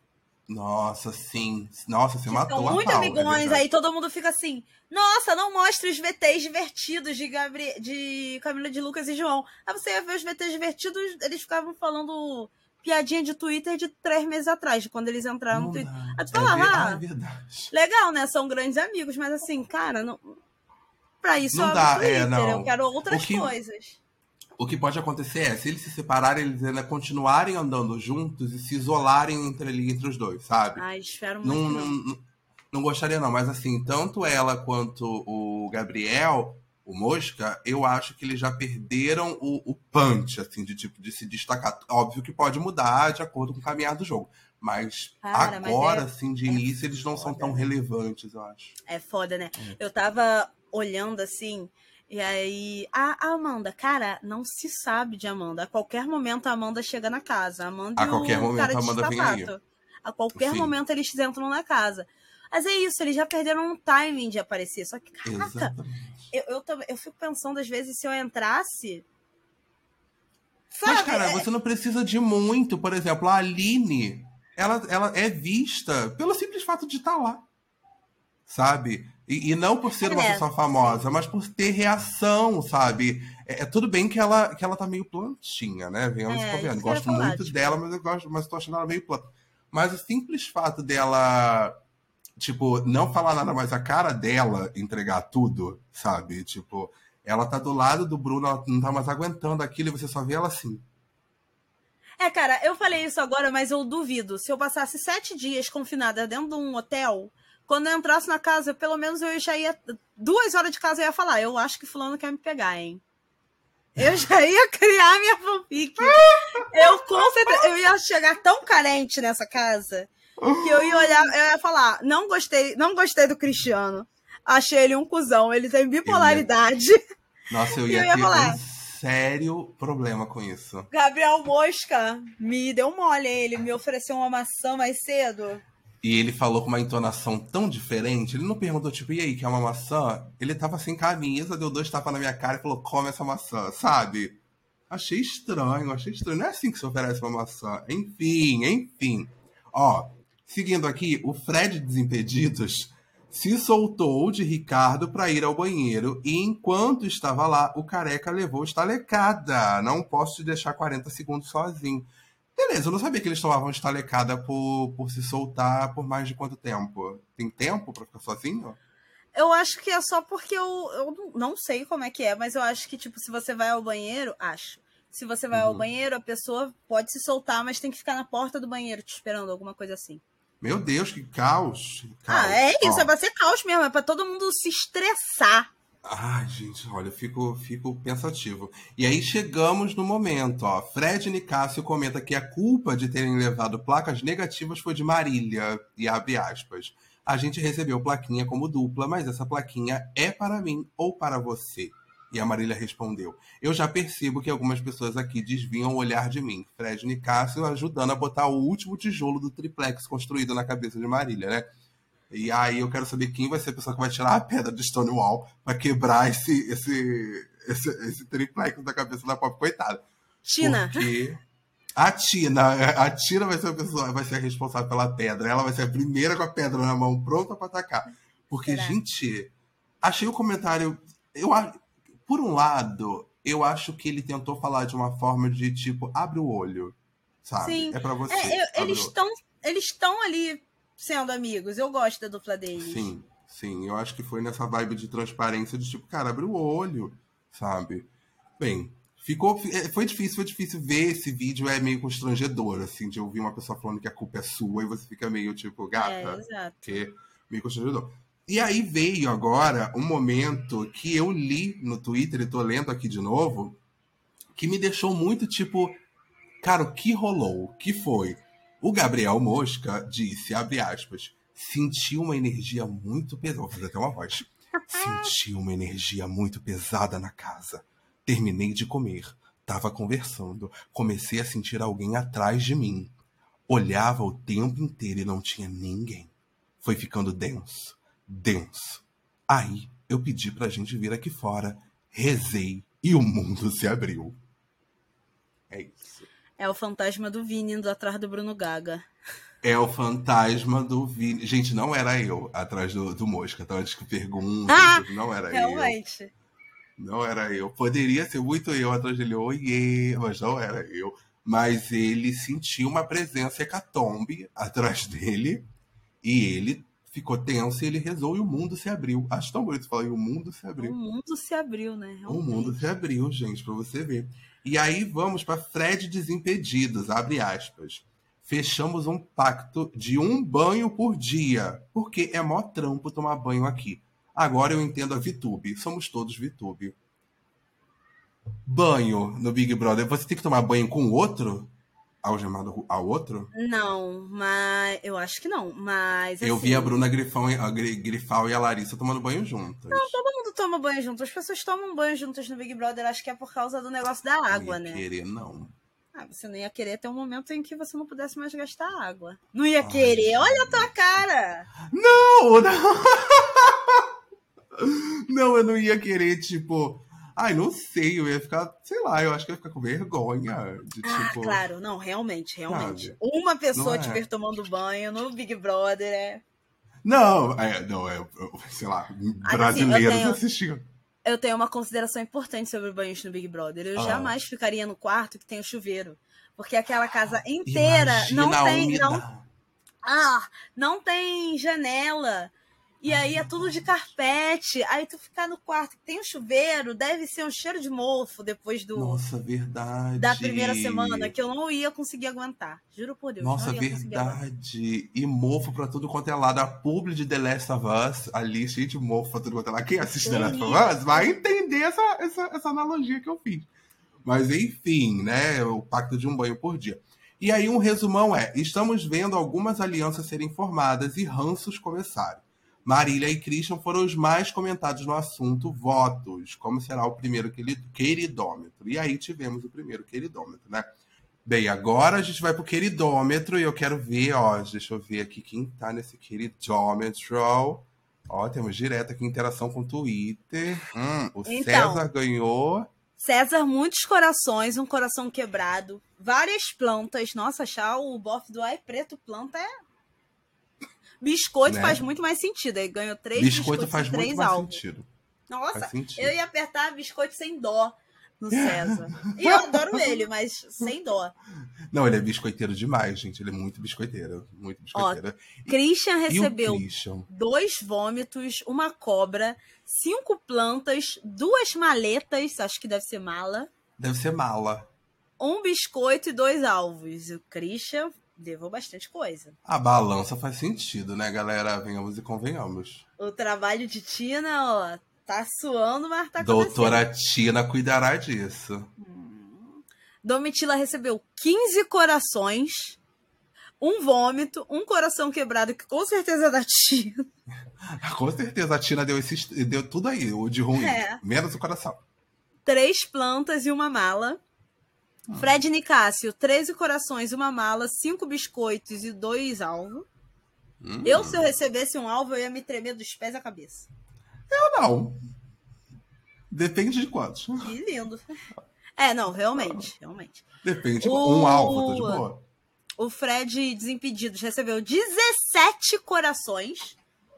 Nossa, sim. Nossa, você que matou são a muito pau, amigões, é aí todo mundo fica assim, nossa, não mostre os V Ts divertidos de, Gabri... de Camila de Lucas e João. Aí você ia ver os V Ts divertidos, eles ficavam falando piadinha de Twitter de três meses atrás, de quando eles entraram não no Twitter. dá. Aí tu É, falava, ver... ah, é ah, verdade. legal, né? São grandes amigos, mas assim, cara, não... pra isso eu Não abro o dá, é, Twitter, eu não. quero O outras que, coisas. o que pode acontecer é, se eles se separarem, eles ainda continuarem andando juntos e se isolarem entre ali, entre os dois, sabe? Ai, espero muito Não, que não, não. não, não gostaria não, mas assim, tanto ela quanto o Gabriel, o Mosca, eu acho que eles já perderam o, o punch, assim, de tipo, de se destacar. Óbvio que pode mudar de acordo com o caminhar do jogo, mas Cara, mas agora, é, assim, de é início, eles não são tão foda. relevantes, eu acho. É foda, né? Eu tava olhando assim, e aí. A, a Amanda, cara, não se sabe de Amanda. A qualquer momento a Amanda chega na casa. A Amanda A e qualquer o momento cara a de Amanda vem aí. sapato. A qualquer Sim, momento eles entram na casa. Mas é isso, eles já perderam um timing de aparecer. Só que, caraca, exatamente. eu, eu, também- eu fico pensando, às vezes, se eu entrasse. Mas, Sabe? cara, É, você não precisa de muito. Por exemplo, a Aline, ela, ela é vista pelo simples fato de estar lá, sabe? E, e não por ser uma é, pessoa sim. famosa, mas por ter reação, sabe? É, é tudo bem que ela, que ela tá meio plantinha, né? Venhamos e É, isso convenhamos. que eu ia Gosto falar, muito tipo. dela, mas eu gosto, mas tô achando ela meio planta. Mas o simples fato dela, tipo, não falar nada, mas a cara dela entregar tudo, sabe? Tipo, ela tá do lado do Bruno, ela não tá mais aguentando aquilo e você só vê ela assim. É, cara, eu falei isso agora, mas eu duvido. Se eu passasse sete dias confinada dentro de um hotel, quando eu entrasse na casa, pelo menos eu já ia. Duas horas de casa eu ia falar. Eu acho que fulano quer me pegar, hein? Eu já ia criar minha fanfic. Eu com certeza. Eu ia chegar tão carente nessa casa que eu ia olhar, eu ia falar: não gostei, não gostei do Cristiano. Achei ele um cuzão, ele tem Eu ia. bipolaridade. Nossa, eu E eu ia ia ter um falar: sério problema com isso. Gabriel Mosca me deu mole, ele me ofereceu uma maçã mais cedo. E ele falou com uma entonação tão diferente. Ele não perguntou, tipo, e aí, quer uma maçã? Ele tava sem camisa, deu dois tapas na minha cara e falou, come essa maçã, sabe? Achei estranho, achei estranho. Não é assim que se oferece uma maçã. Enfim, enfim. Ó, seguindo aqui, o Fred Desimpedidos se soltou de Ricardo para ir ao banheiro e enquanto estava lá, o careca levou estalecada. Não posso te deixar quarenta segundos sozinho. Beleza, eu não sabia que eles tomavam estalecada por, por se soltar por mais de quanto tempo? Tem tempo pra ficar sozinho? Eu acho que é só porque eu, eu não sei como é que é, mas eu acho que, tipo, se você vai ao banheiro, acho. Se você vai ao Uhum. banheiro, a pessoa pode se soltar, mas tem que ficar na porta do banheiro te esperando, alguma coisa assim. Meu Deus, que caos. caos. Ah, é isso, Ó, é pra ser caos mesmo, é pra todo mundo se estressar. ai, gente, olha, eu fico, fico pensativo. E aí chegamos no momento, ó. Fred Nicásio comenta que a culpa de terem levado placas negativas foi de Marília, e abre aspas. A gente recebeu plaquinha como dupla, mas essa plaquinha é para mim ou para você? E a Marília respondeu. Eu já percebo que algumas pessoas aqui desviam o olhar de mim. Fred Nicásio ajudando a botar o último tijolo do triplex construído na cabeça de Marília, né? E aí eu quero saber quem vai ser a pessoa que vai tirar a pedra de Stonewall pra quebrar esse, esse, esse, esse triplex da cabeça da pobre coitada. Tina. Porque a Tina, a Tina vai ser a pessoa, vai ser a responsável pela pedra. Ela vai ser a primeira com a pedra na mão, pronta pra atacar. Porque, Será? gente, achei o comentário. Eu, por um lado, eu acho que ele tentou falar de uma forma de tipo, abre o olho. Sabe? Sim. É pra você. É, eu, eles o... estão eles estão ali sendo amigos. Eu gosto da dupla deles. Sim, sim. Eu acho que foi nessa vibe de transparência de tipo, cara, abre o olho, sabe? Bem, ficou, foi difícil, foi difícil ver esse vídeo, é meio constrangedor, assim, de ouvir uma pessoa falando que a culpa é sua e você fica meio tipo, gata, É, exato. que é meio constrangedor. E aí veio agora um momento que eu li no Twitter, e tô lendo aqui de novo, que me deixou muito tipo, cara, o que rolou? O que foi? O Gabriel Mosca disse, abre aspas, senti uma energia muito pesada. Vou fazer até uma voz. Senti uma energia muito pesada na casa. Terminei de comer. Tava conversando. Comecei a sentir alguém atrás de mim. Olhava o tempo inteiro e não tinha ninguém. Foi ficando denso. Denso. Aí eu pedi pra gente vir aqui fora. Rezei e o mundo se abriu. É isso. É o fantasma do Vini indo atrás do Bruno Gaga. É o fantasma do Vini. Gente, não era eu atrás do, do Mosca, tá? Antes que perguntam, Ah, não era realmente. eu. Não era eu. Poderia ser muito eu atrás dele, oiê, mas não era eu. Mas ele sentiu uma presença hecatombe atrás dele e ele ficou tenso e ele rezou e o mundo se abriu. Acho tão bonito falar, e o mundo se abriu. O mundo se abriu, né? Realmente. O mundo se abriu, gente, pra você ver. E aí vamos para Fred Desimpedidos, abre aspas. Fechamos um pacto de um banho por dia, porque é mó trampo tomar banho aqui. Agora eu entendo a VTube. Somos todos VTube. Banho no Big Brother. Você tem que tomar banho com o outro? Algemado ao outro? Não, mas... Eu acho que não, mas assim... Eu vi a Bruna Grifão, a Grifal e a Larissa tomando banho juntas. Não, todo mundo toma banho junto. As pessoas tomam banho juntas no Big Brother. Acho que é por causa do negócio da água, não ia né? querer, não. Ah, você não ia querer até um momento em que você não pudesse mais gastar água. Não ia Ai, querer. Gente. Olha a tua cara! Não, não! Não, eu não ia querer, tipo... Ai, não sei, eu ia ficar... Sei lá, eu acho que eu ia ficar com vergonha. De, ah, tipo... claro. Não, realmente, realmente. Sabe? Uma pessoa é. te ver tomando banho no Big Brother é... Não, é, não, é, sei lá, brasileiros assim, assistindo. Eu tenho uma consideração importante sobre banhos no Big Brother. Eu ah. jamais ficaria no quarto que tem o chuveiro. Porque aquela casa inteira Imagina não tem. Não, ah, não tem janela. E aí é tudo de carpete. Aí tu ficar no quarto que tem um chuveiro, deve ser um cheiro de mofo depois do. Nossa, verdade. Da primeira semana, que eu não ia conseguir aguentar. Juro por Deus. Nossa, não ia verdade. E mofo pra tudo quanto é lado. A publi de The Last of Us, ali, cheio de mofo pra tudo quanto é lado. Quem assiste The Last of Us vai entender essa, essa, essa analogia que eu fiz. Mas enfim, né? O pacto de um banho por dia. E aí um resumão é: estamos vendo algumas alianças serem formadas e ranços começarem. Marília e Christian foram os mais comentados no assunto votos. Como será o primeiro queridômetro? E aí tivemos o primeiro queridômetro, né? Bem, agora a gente vai pro queridômetro e eu quero ver, ó, deixa eu ver aqui quem tá nesse queridômetro. Ó, temos direto aqui interação com o Twitter. Hum, o então, César ganhou. César, muitos corações, um coração quebrado, várias plantas. Nossa, achar o bofe do Ai Preto planta é... Biscoito né? Faz muito mais sentido. Ele ganhou três biscoito biscoitos faz e três muito mais alvos. sentido. Nossa, sentido. Eu ia apertar biscoito sem dó no César. E eu adoro ele, mas sem dó. Não, ele é biscoiteiro demais, gente. Ele é muito biscoiteiro. Muito biscoiteiro. Ó, Christian recebeu Christian? dois vômitos, uma cobra, cinco plantas, duas maletas, acho que deve ser mala. Deve ser mala. Um biscoito e dois alvos. O Christian levou bastante coisa. A balança faz sentido, né, galera? Venhamos e convenhamos. O trabalho de Tina, ó, tá suando, mas tá Doutora acontecendo. Tina cuidará disso. Hum. Domitila recebeu quinze corações, um vômito, um coração quebrado, que com certeza é da Tina. Com certeza, a Tina deu, esse, deu tudo aí, o de ruim, é. Menos o coração. Três plantas e uma mala. Hum. Fred Nicásio, treze corações, uma mala, cinco biscoitos e dois alvos. Hum. Eu, se eu recebesse um alvo, eu ia me tremer dos pés à cabeça. Eu não. Depende de quantos. Que lindo. É, não, realmente, realmente. Depende. O... Um alvo, tô de boa. O Fred Desimpedidos recebeu dezessete corações,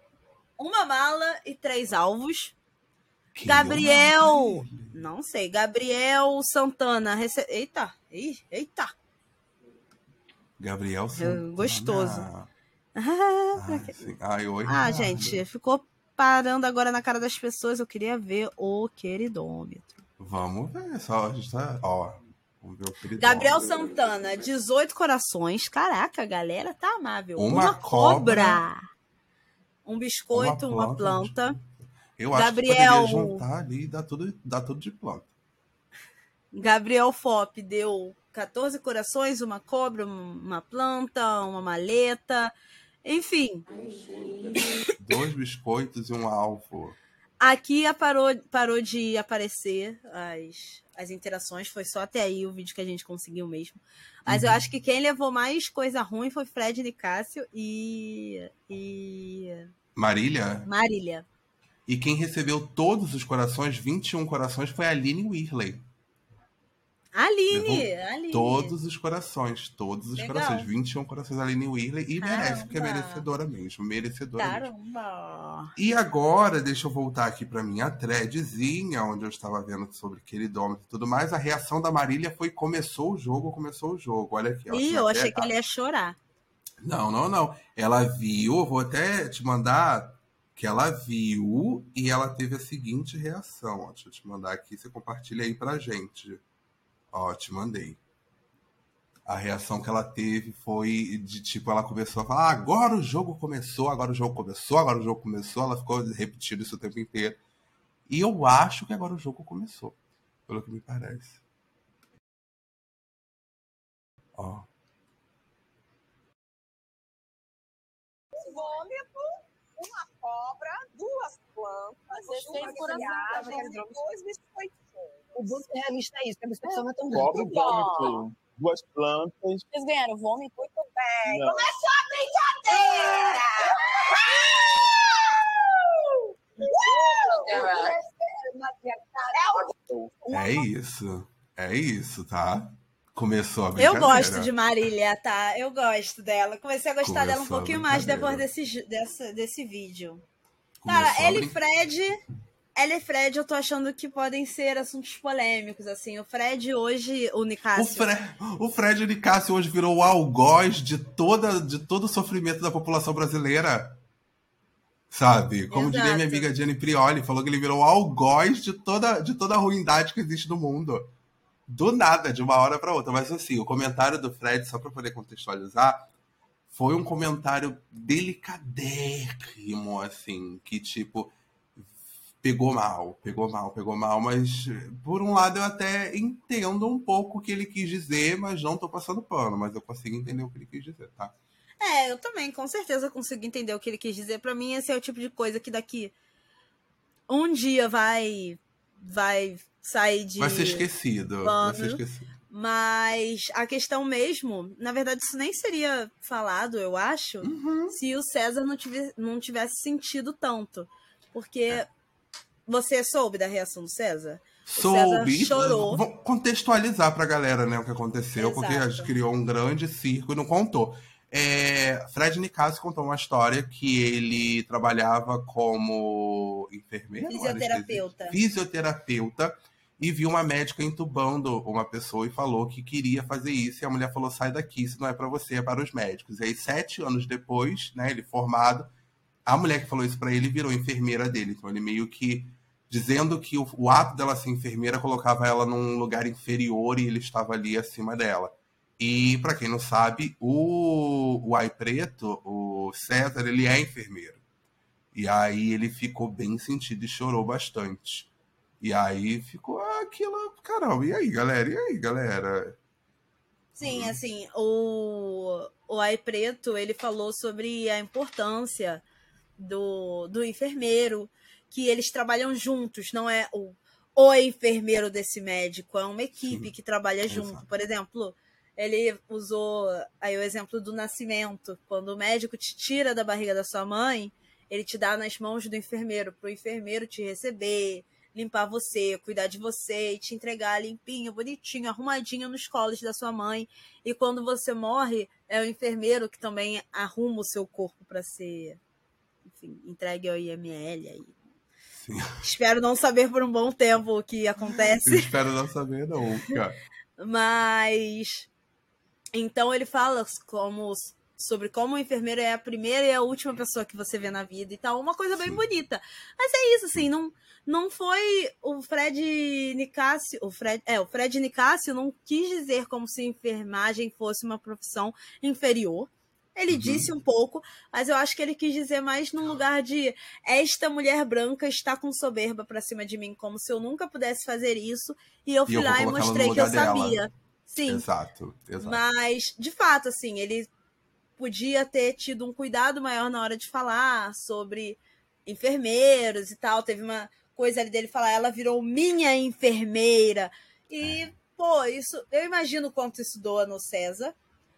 uma mala e três alvos. Que Gabriel... Não sei. Gabriel Santana recebeu... Eita, eita. Gabriel Santana. Gostoso. Ah, sim. Ai, oi, ah gente, ficou parando agora na cara das pessoas. Eu queria ver o queridômetro. Vamos ver, só a gente tá... Ó, vamos ver o queridômetro. Gabriel Santana, dezoito corações. Caraca, a galera tá amável. Uma, uma cobra. cobra. Um biscoito, uma, uma planta. Eu acho Gabriel... que poderia juntar ali e dar tudo, dar tudo de planta. Gabriel Fop deu quatorze corações, uma cobra, uma planta, uma maleta... Enfim. Dois biscoitos e um alvo. Aqui parou, parou de aparecer as, as interações. Foi só até aí o vídeo que a gente conseguiu mesmo. Mas uhum. eu acho que quem levou mais coisa ruim foi Fred Nicásio e, e... Marília? Marília. E quem recebeu todos os corações, vinte e um corações, foi a Aline Whirley. Aline, Aline. Todos os corações, todos os Legal. corações. vinte e um corações da Aline Whirley. E Caramba. merece, porque é merecedora mesmo. Merecedora Caramba. mesmo. E agora, deixa eu voltar aqui pra minha threadzinha, onde eu estava vendo sobre queridômetro e tudo mais. A reação da Marília foi: começou o jogo, começou o jogo. Olha aqui. Ó, Ih, eu achei que ele ia chorar. Não, não, não. Ela viu, vou até te mandar que ela viu e ela teve a seguinte reação. Ó, deixa eu te mandar aqui, você compartilha aí pra gente. Ó, te mandei. A reação que ela teve foi de tipo, ela começou a falar: ah, agora o jogo começou, agora o jogo começou, agora o jogo começou. Ela ficou repetindo isso o tempo inteiro. E eu acho que agora o jogo começou, pelo que me parece. Ó. Vômito, uma cobra, duas plantas, uma viagem, depois biscoitinho. O bom é realista é isso, que a biscoição não é tão Cobra, vômito, duas plantas. Vocês ganharam vômito? Muito bem. Não. Começou a brincadeira! É isso. É isso, tá? Começou a Eu brincadeira. gosto de Marília, tá? Eu gosto dela. Comecei a gostar Começou dela um pouquinho mais depois desse, desse, desse vídeo. Começou Cara, ela brin... e Fred... Ela e Fred, eu tô achando que podem ser assuntos polêmicos, assim. O Fred hoje, o Nicásio... O, Fre... o Fred e o Nicásio hoje virou o algoz de, toda, de todo o sofrimento da população brasileira. Sabe? Como Exato. diria minha amiga Jenny Prioli, falou que ele virou o algoz de toda, de toda a ruindade que existe no mundo. Do nada, de uma hora para outra. Mas assim, o comentário do Fred, só para poder contextualizar, foi um comentário delicadérrimo, assim, que tipo... Pegou mal, pegou mal, pegou mal, mas por um lado eu até entendo um pouco o que ele quis dizer, mas não tô passando pano, mas eu consigo entender o que ele quis dizer, tá? É, eu também, com certeza consigo entender o que ele quis dizer. Pra mim, esse é o tipo de coisa que daqui um dia vai, vai sair de... Vai ser esquecido, pano, vai ser esquecido. Mas a questão mesmo, na verdade isso nem seria falado, eu acho, uhum. se o César não tivesse, não tivesse sentido tanto. Porque... É. Você soube da reação do César? Soube. O César chorou. Vou contextualizar pra galera, né, o que aconteceu, Exato. Porque a gente criou um grande circo e não contou. É, Fred Nicásio contou uma história que ele trabalhava como enfermeiro? Fisioterapeuta. Fisioterapeuta. E viu uma médica entubando uma pessoa e falou que queria fazer isso. E a mulher falou: sai daqui, isso não é pra você, é para os médicos. E aí, sete anos depois, né, ele formado, a mulher que falou isso pra ele virou enfermeira dele. Então ele meio que... dizendo que o, o ato dela ser enfermeira colocava ela num lugar inferior e ele estava ali acima dela. E, para quem não sabe, o, o Ai Preto, o César, ele é enfermeiro. E aí ele ficou bem sentido e chorou bastante. E aí ficou aquilo... Caramba, e aí, galera? E aí, galera? Sim, hum. assim, o, o Ai Preto, ele falou sobre a importância do, do enfermeiro, que eles trabalham juntos, não é o, o enfermeiro desse médico, é uma equipe Sim. que trabalha junto. Exato. Por exemplo, ele usou aí o exemplo do nascimento. Quando o médico te tira da barriga da sua mãe, ele te dá nas mãos do enfermeiro, para o enfermeiro te receber, limpar você, cuidar de você e te entregar limpinho, bonitinho, arrumadinho nos colos da sua mãe. E quando você morre, é o enfermeiro que também arruma o seu corpo para ser, enfim, entregue ao I M L aí. Sim. Espero não saber por um bom tempo o que acontece. Eu espero não saber nunca. Mas... Então ele fala como, sobre como o enfermeiro é a primeira e a última pessoa que você vê na vida e tal. Uma coisa bem Sim. bonita. Mas é isso, assim, não, não foi o Fred Nicásio... O Fred, é, o Fred Nicásio não quis dizer como se enfermagem fosse uma profissão inferior. Ele uhum. disse um pouco, mas eu acho que ele quis dizer mais num lugar de esta mulher branca está com soberba pra cima de mim, como se eu nunca pudesse fazer isso, e eu fui e lá e mostrei que eu dela. sabia. Sim. Exato, exato. Mas, de fato, assim, ele podia ter tido um cuidado maior na hora de falar sobre enfermeiros e tal. Teve uma coisa ali dele falar, ela virou minha enfermeira. E, é. pô, isso, eu imagino o quanto isso doa no César.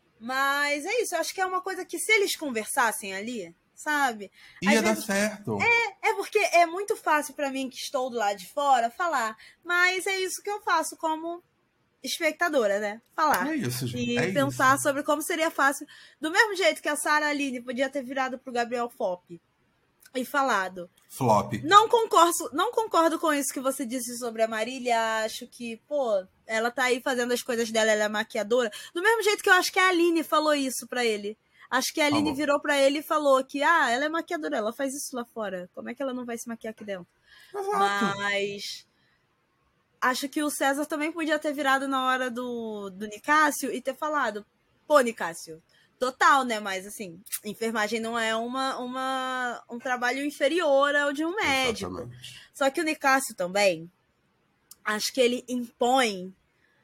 Mas é isso, eu acho que é uma coisa que se eles conversassem ali, sabe? Ia dar certo. É, é porque é muito fácil pra mim, que estou do lado de fora, falar. Mas é isso que eu faço como espectadora, né? Falar. É isso, gente. E é pensar isso. sobre como seria fácil. Do mesmo jeito que a Sarah Aline podia ter virado pro Gabriel Fop e falado. Flop. Não concordo, não concordo com isso que você disse sobre a Marília. Acho que, pô, ela tá aí fazendo as coisas dela, ela é maquiadora. Do mesmo jeito que eu acho que a Aline falou isso pra ele. Acho que a Aline Falou. virou pra ele e falou que, ah, ela é maquiadora, ela faz isso lá fora. Como é que ela não vai se maquiar aqui dentro? Exato. Mas acho que o César também podia ter virado na hora do, do Nicásio e ter falado, pô, Nicásio, total, né? Mas, assim, enfermagem não é uma, uma, um trabalho inferior ao de um médico. Exatamente. Só que o Nicásio também, acho que ele impõe,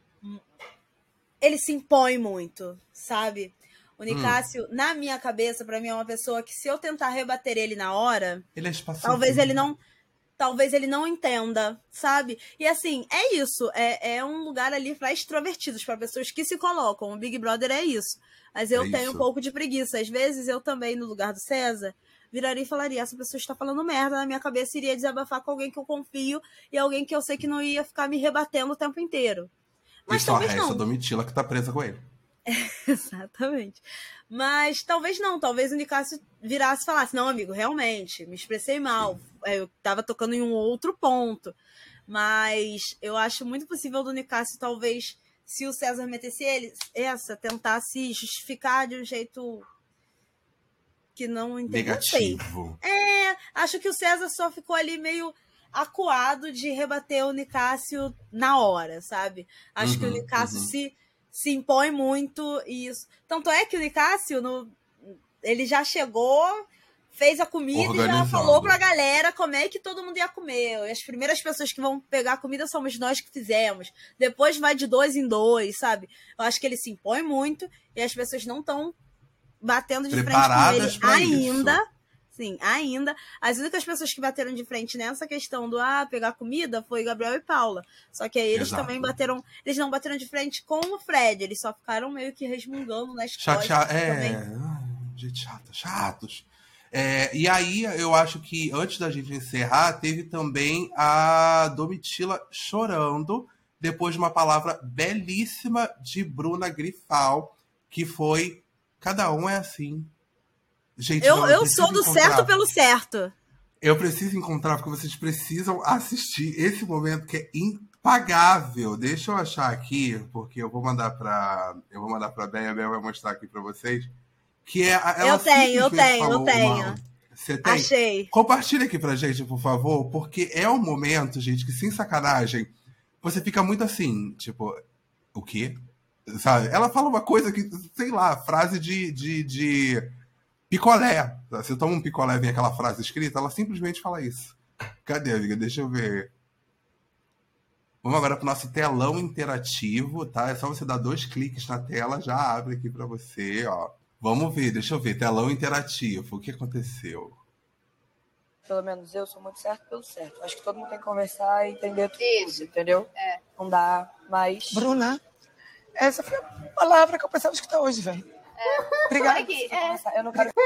ele se impõe muito, sabe? O Nicásio, hum. na minha cabeça, pra mim, é uma pessoa que se eu tentar rebater ele na hora, ele é espaçoso. Talvez ele não... Talvez ele não entenda, sabe? E assim, é isso. É, é um lugar ali para extrovertidos, para pessoas que se colocam. O Big Brother é isso. Mas eu é tenho isso. um pouco de preguiça. Às vezes eu também, no lugar do César, viraria e falaria: essa pessoa está falando merda. Na minha cabeça iria desabafar com alguém que eu confio e alguém que eu sei que não ia ficar me rebatendo o tempo inteiro. Mas e só talvez resta não. a Domitila que tá presa com ele. Exatamente. Mas talvez não, talvez o Nicásio virasse e falasse, não, amigo, realmente, me expressei mal, eu tava tocando em um outro ponto, mas eu acho muito possível do Nicásio, talvez, se o César metesse ele, essa, tentasse justificar de um jeito que não entendi. Negativo. É, acho que o César só ficou ali meio acuado de rebater o Nicásio na hora, sabe? Acho uhum, que o Nicásio uhum. se se impõe muito isso. Tanto é que o Nicásio, no, ele já chegou, fez a comida e já falou pra galera como é que todo mundo ia comer. As primeiras pessoas que vão pegar a comida somos nós que fizemos. Depois vai de dois em dois, sabe? Eu acho que ele se impõe muito e as pessoas não estão batendo de preparadas frente com ele ainda. Isso. Sim, ainda. As únicas pessoas que bateram de frente nessa questão do ah, pegar comida foi Gabriel e Paula. Só que aí eles Exato. também bateram. Eles não bateram de frente com o Fred, eles só ficaram meio que resmungando nas Chateado. costas. É, gente chata, chatos. É, e aí, eu acho que antes da gente encerrar, teve também a Domitila chorando depois de uma palavra belíssima de Bruna Grifal, que foi: cada um é assim. Gente, eu não, eu, eu sou do encontrar. certo pelo certo. Eu preciso encontrar, porque vocês precisam assistir esse momento que é impagável. Deixa eu achar aqui, porque eu vou mandar pra. Eu vou mandar pra Béia, a Béia vai mostrar aqui pra vocês. Que é, ela eu tenho, eu tenho, eu tenho. Uma... Você tem? Achei. Compartilha aqui pra gente, por favor, porque é um momento, gente, que sem sacanagem, você fica muito assim, tipo, o quê? Sabe? Ela fala uma coisa que, sei lá, frase de. de, de... picolé. Você toma um picolé e vem aquela frase escrita, ela simplesmente fala isso. Cadê, amiga? Deixa eu ver. Vamos agora para o nosso telão interativo, tá? É só você dar dois cliques na tela, já abre aqui para você, ó. Vamos ver, deixa eu ver. Telão interativo. O que aconteceu? Pelo menos eu sou muito certo pelo certo. Acho que todo mundo tem que conversar e entender tudo, isso. Entendeu? É. Não dá mais... Bruna, essa foi a palavra que eu precisava escutar hoje, velho. É. Obrigada. É. Eu não quero...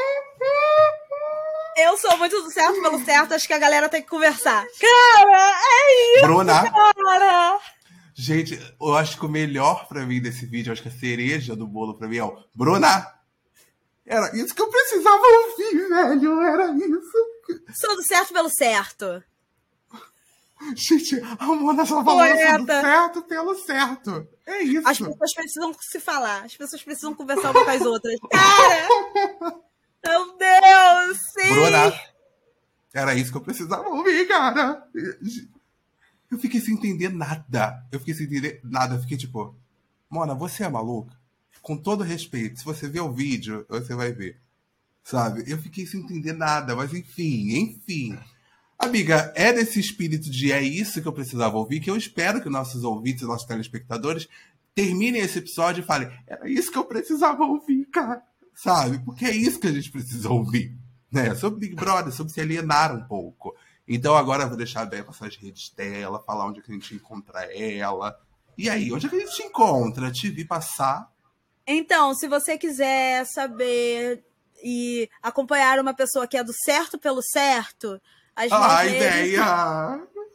Eu sou muito do certo pelo certo, acho que a galera tem que conversar. Cara, é isso, Bruna, cara! Gente, eu acho que o melhor pra mim desse vídeo, eu acho que a cereja do bolo pra mim é o Bruna! Era isso que eu precisava ouvir, velho, era isso. Sou do certo pelo certo. Gente, a Mona só falou do certo pelo certo. É isso. As pessoas precisam se falar. As pessoas precisam conversar uma com as outras. Cara! Meu Deus! Sim! Bruna, era isso que eu precisava ouvir, cara. Eu fiquei sem entender nada. Eu fiquei sem entender nada. Eu fiquei tipo, Mona, você é maluca? Com todo respeito, se você ver o vídeo, você vai ver. Sabe? Eu fiquei sem entender nada. Mas enfim, enfim... Amiga, é desse espírito de é isso que eu precisava ouvir, que eu espero que nossos ouvintes e nossos telespectadores terminem esse episódio e falem, era isso que eu precisava ouvir, cara. Sabe? Porque é isso que a gente precisa ouvir. Né? Sobre Big Brother, sobre se alienar um pouco. Então agora eu vou deixar a Béia passar as redes dela, falar onde é que a gente encontra ela. E aí, onde é que a gente te encontra? Te vi passar. Então, se você quiser saber e acompanhar uma pessoa que é do certo pelo certo... As Ai, redes... ideia!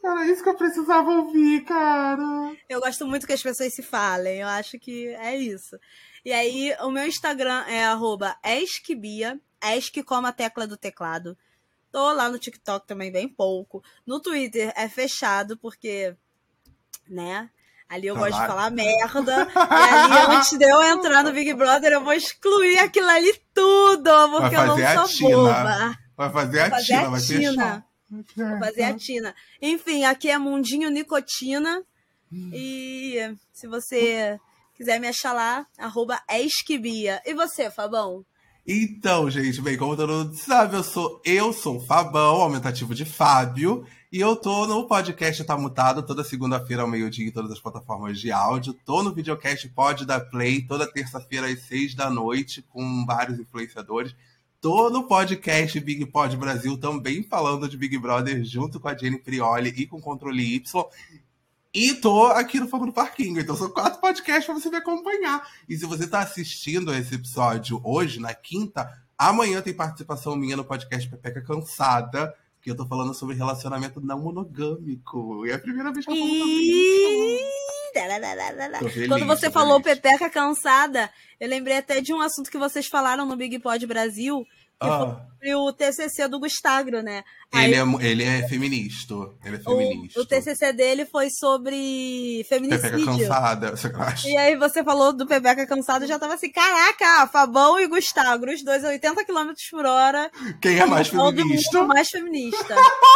Era isso que eu precisava ouvir, cara. Eu gosto muito que as pessoas se falem. Eu acho que é isso. E aí, o meu Instagram é arroba esquibia, esque como a tecla do teclado. Tô lá no TikTok também bem pouco. No Twitter é fechado, porque, né? Ali eu Tá gosto lá. de falar merda. E ali, antes de eu entrar no Big Brother, eu vou excluir aquilo ali tudo, porque eu não a sou Tina. boba. Vai fazer a Vou fazer Tina, a vai Tina. fechar. Vou fazer a Tina. Enfim, aqui é Mundinho Nicotina. E se você quiser me achar lá, arroba esquibia. E você, Fabão? Então, gente, bem, como todo mundo sabe, eu sou eu sou o Fabão, aumentativo de Fábio, e eu tô no podcast Tá Mutado toda segunda-feira ao meio-dia em todas as plataformas de áudio. Tô no videocast Pod da Play toda terça-feira às seis da noite com vários influenciadores. Tô no podcast Big Pod Brasil também falando de Big Brother junto com a Jenny Prioli e com Controle Y. E tô aqui no Fogo do Parquinho. Então são quatro podcasts pra você me acompanhar. E se você tá assistindo esse episódio hoje, na quinta, amanhã tem participação minha no podcast Pepeca Cansada, que eu tô falando sobre relacionamento não monogâmico. E é a primeira vez que eu falo sobre isso. Feliz, Quando você tô falou feliz. Pepeca Cansada, eu lembrei até de um assunto que vocês falaram no Big Pod Brasil, que Ah. foi sobre o T C C do Gustavo, né? Ele Aí, é, ele é feminista. Ele é feminista. o, o T C C dele foi sobre Pepeca feminicídio. Cansada, você acha? E aí você falou do Pepeca Cansado e já tava assim, caraca, Fabão e Gustavo, os dois a oitenta quilômetros por hora. Quem é mais Todo feminista? mundo mais feminista.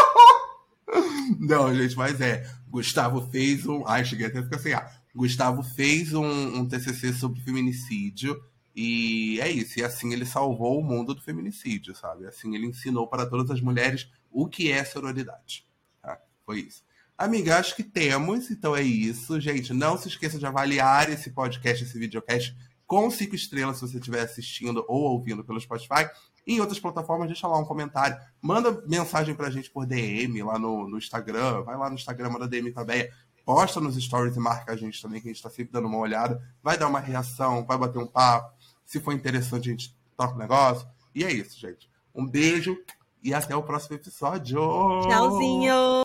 Não, gente, mas é. Gustavo fez um. Ai, cheguei até a ficar assim. Ah, Gustavo fez um, um T C C sobre feminicídio. E é isso. E assim ele salvou o mundo do feminicídio, sabe? Assim ele ensinou para todas as mulheres o que é sororidade. Tá? Foi isso. Amiga, acho que temos. Então é isso. Gente, não se esqueça de avaliar esse podcast, esse videocast com cinco estrelas se você estiver assistindo ou ouvindo pelo Spotify. Em outras plataformas, deixa lá um comentário. Manda mensagem pra gente por D M lá no, no Instagram. Vai lá no Instagram, manda D M pra Beia. Posta nos stories e marca a gente também, que a gente tá sempre dando uma olhada. Vai dar uma reação, vai bater um papo. Se for interessante, a gente toca o negócio. E é isso, gente. Um beijo e até o próximo episódio. Tchauzinho!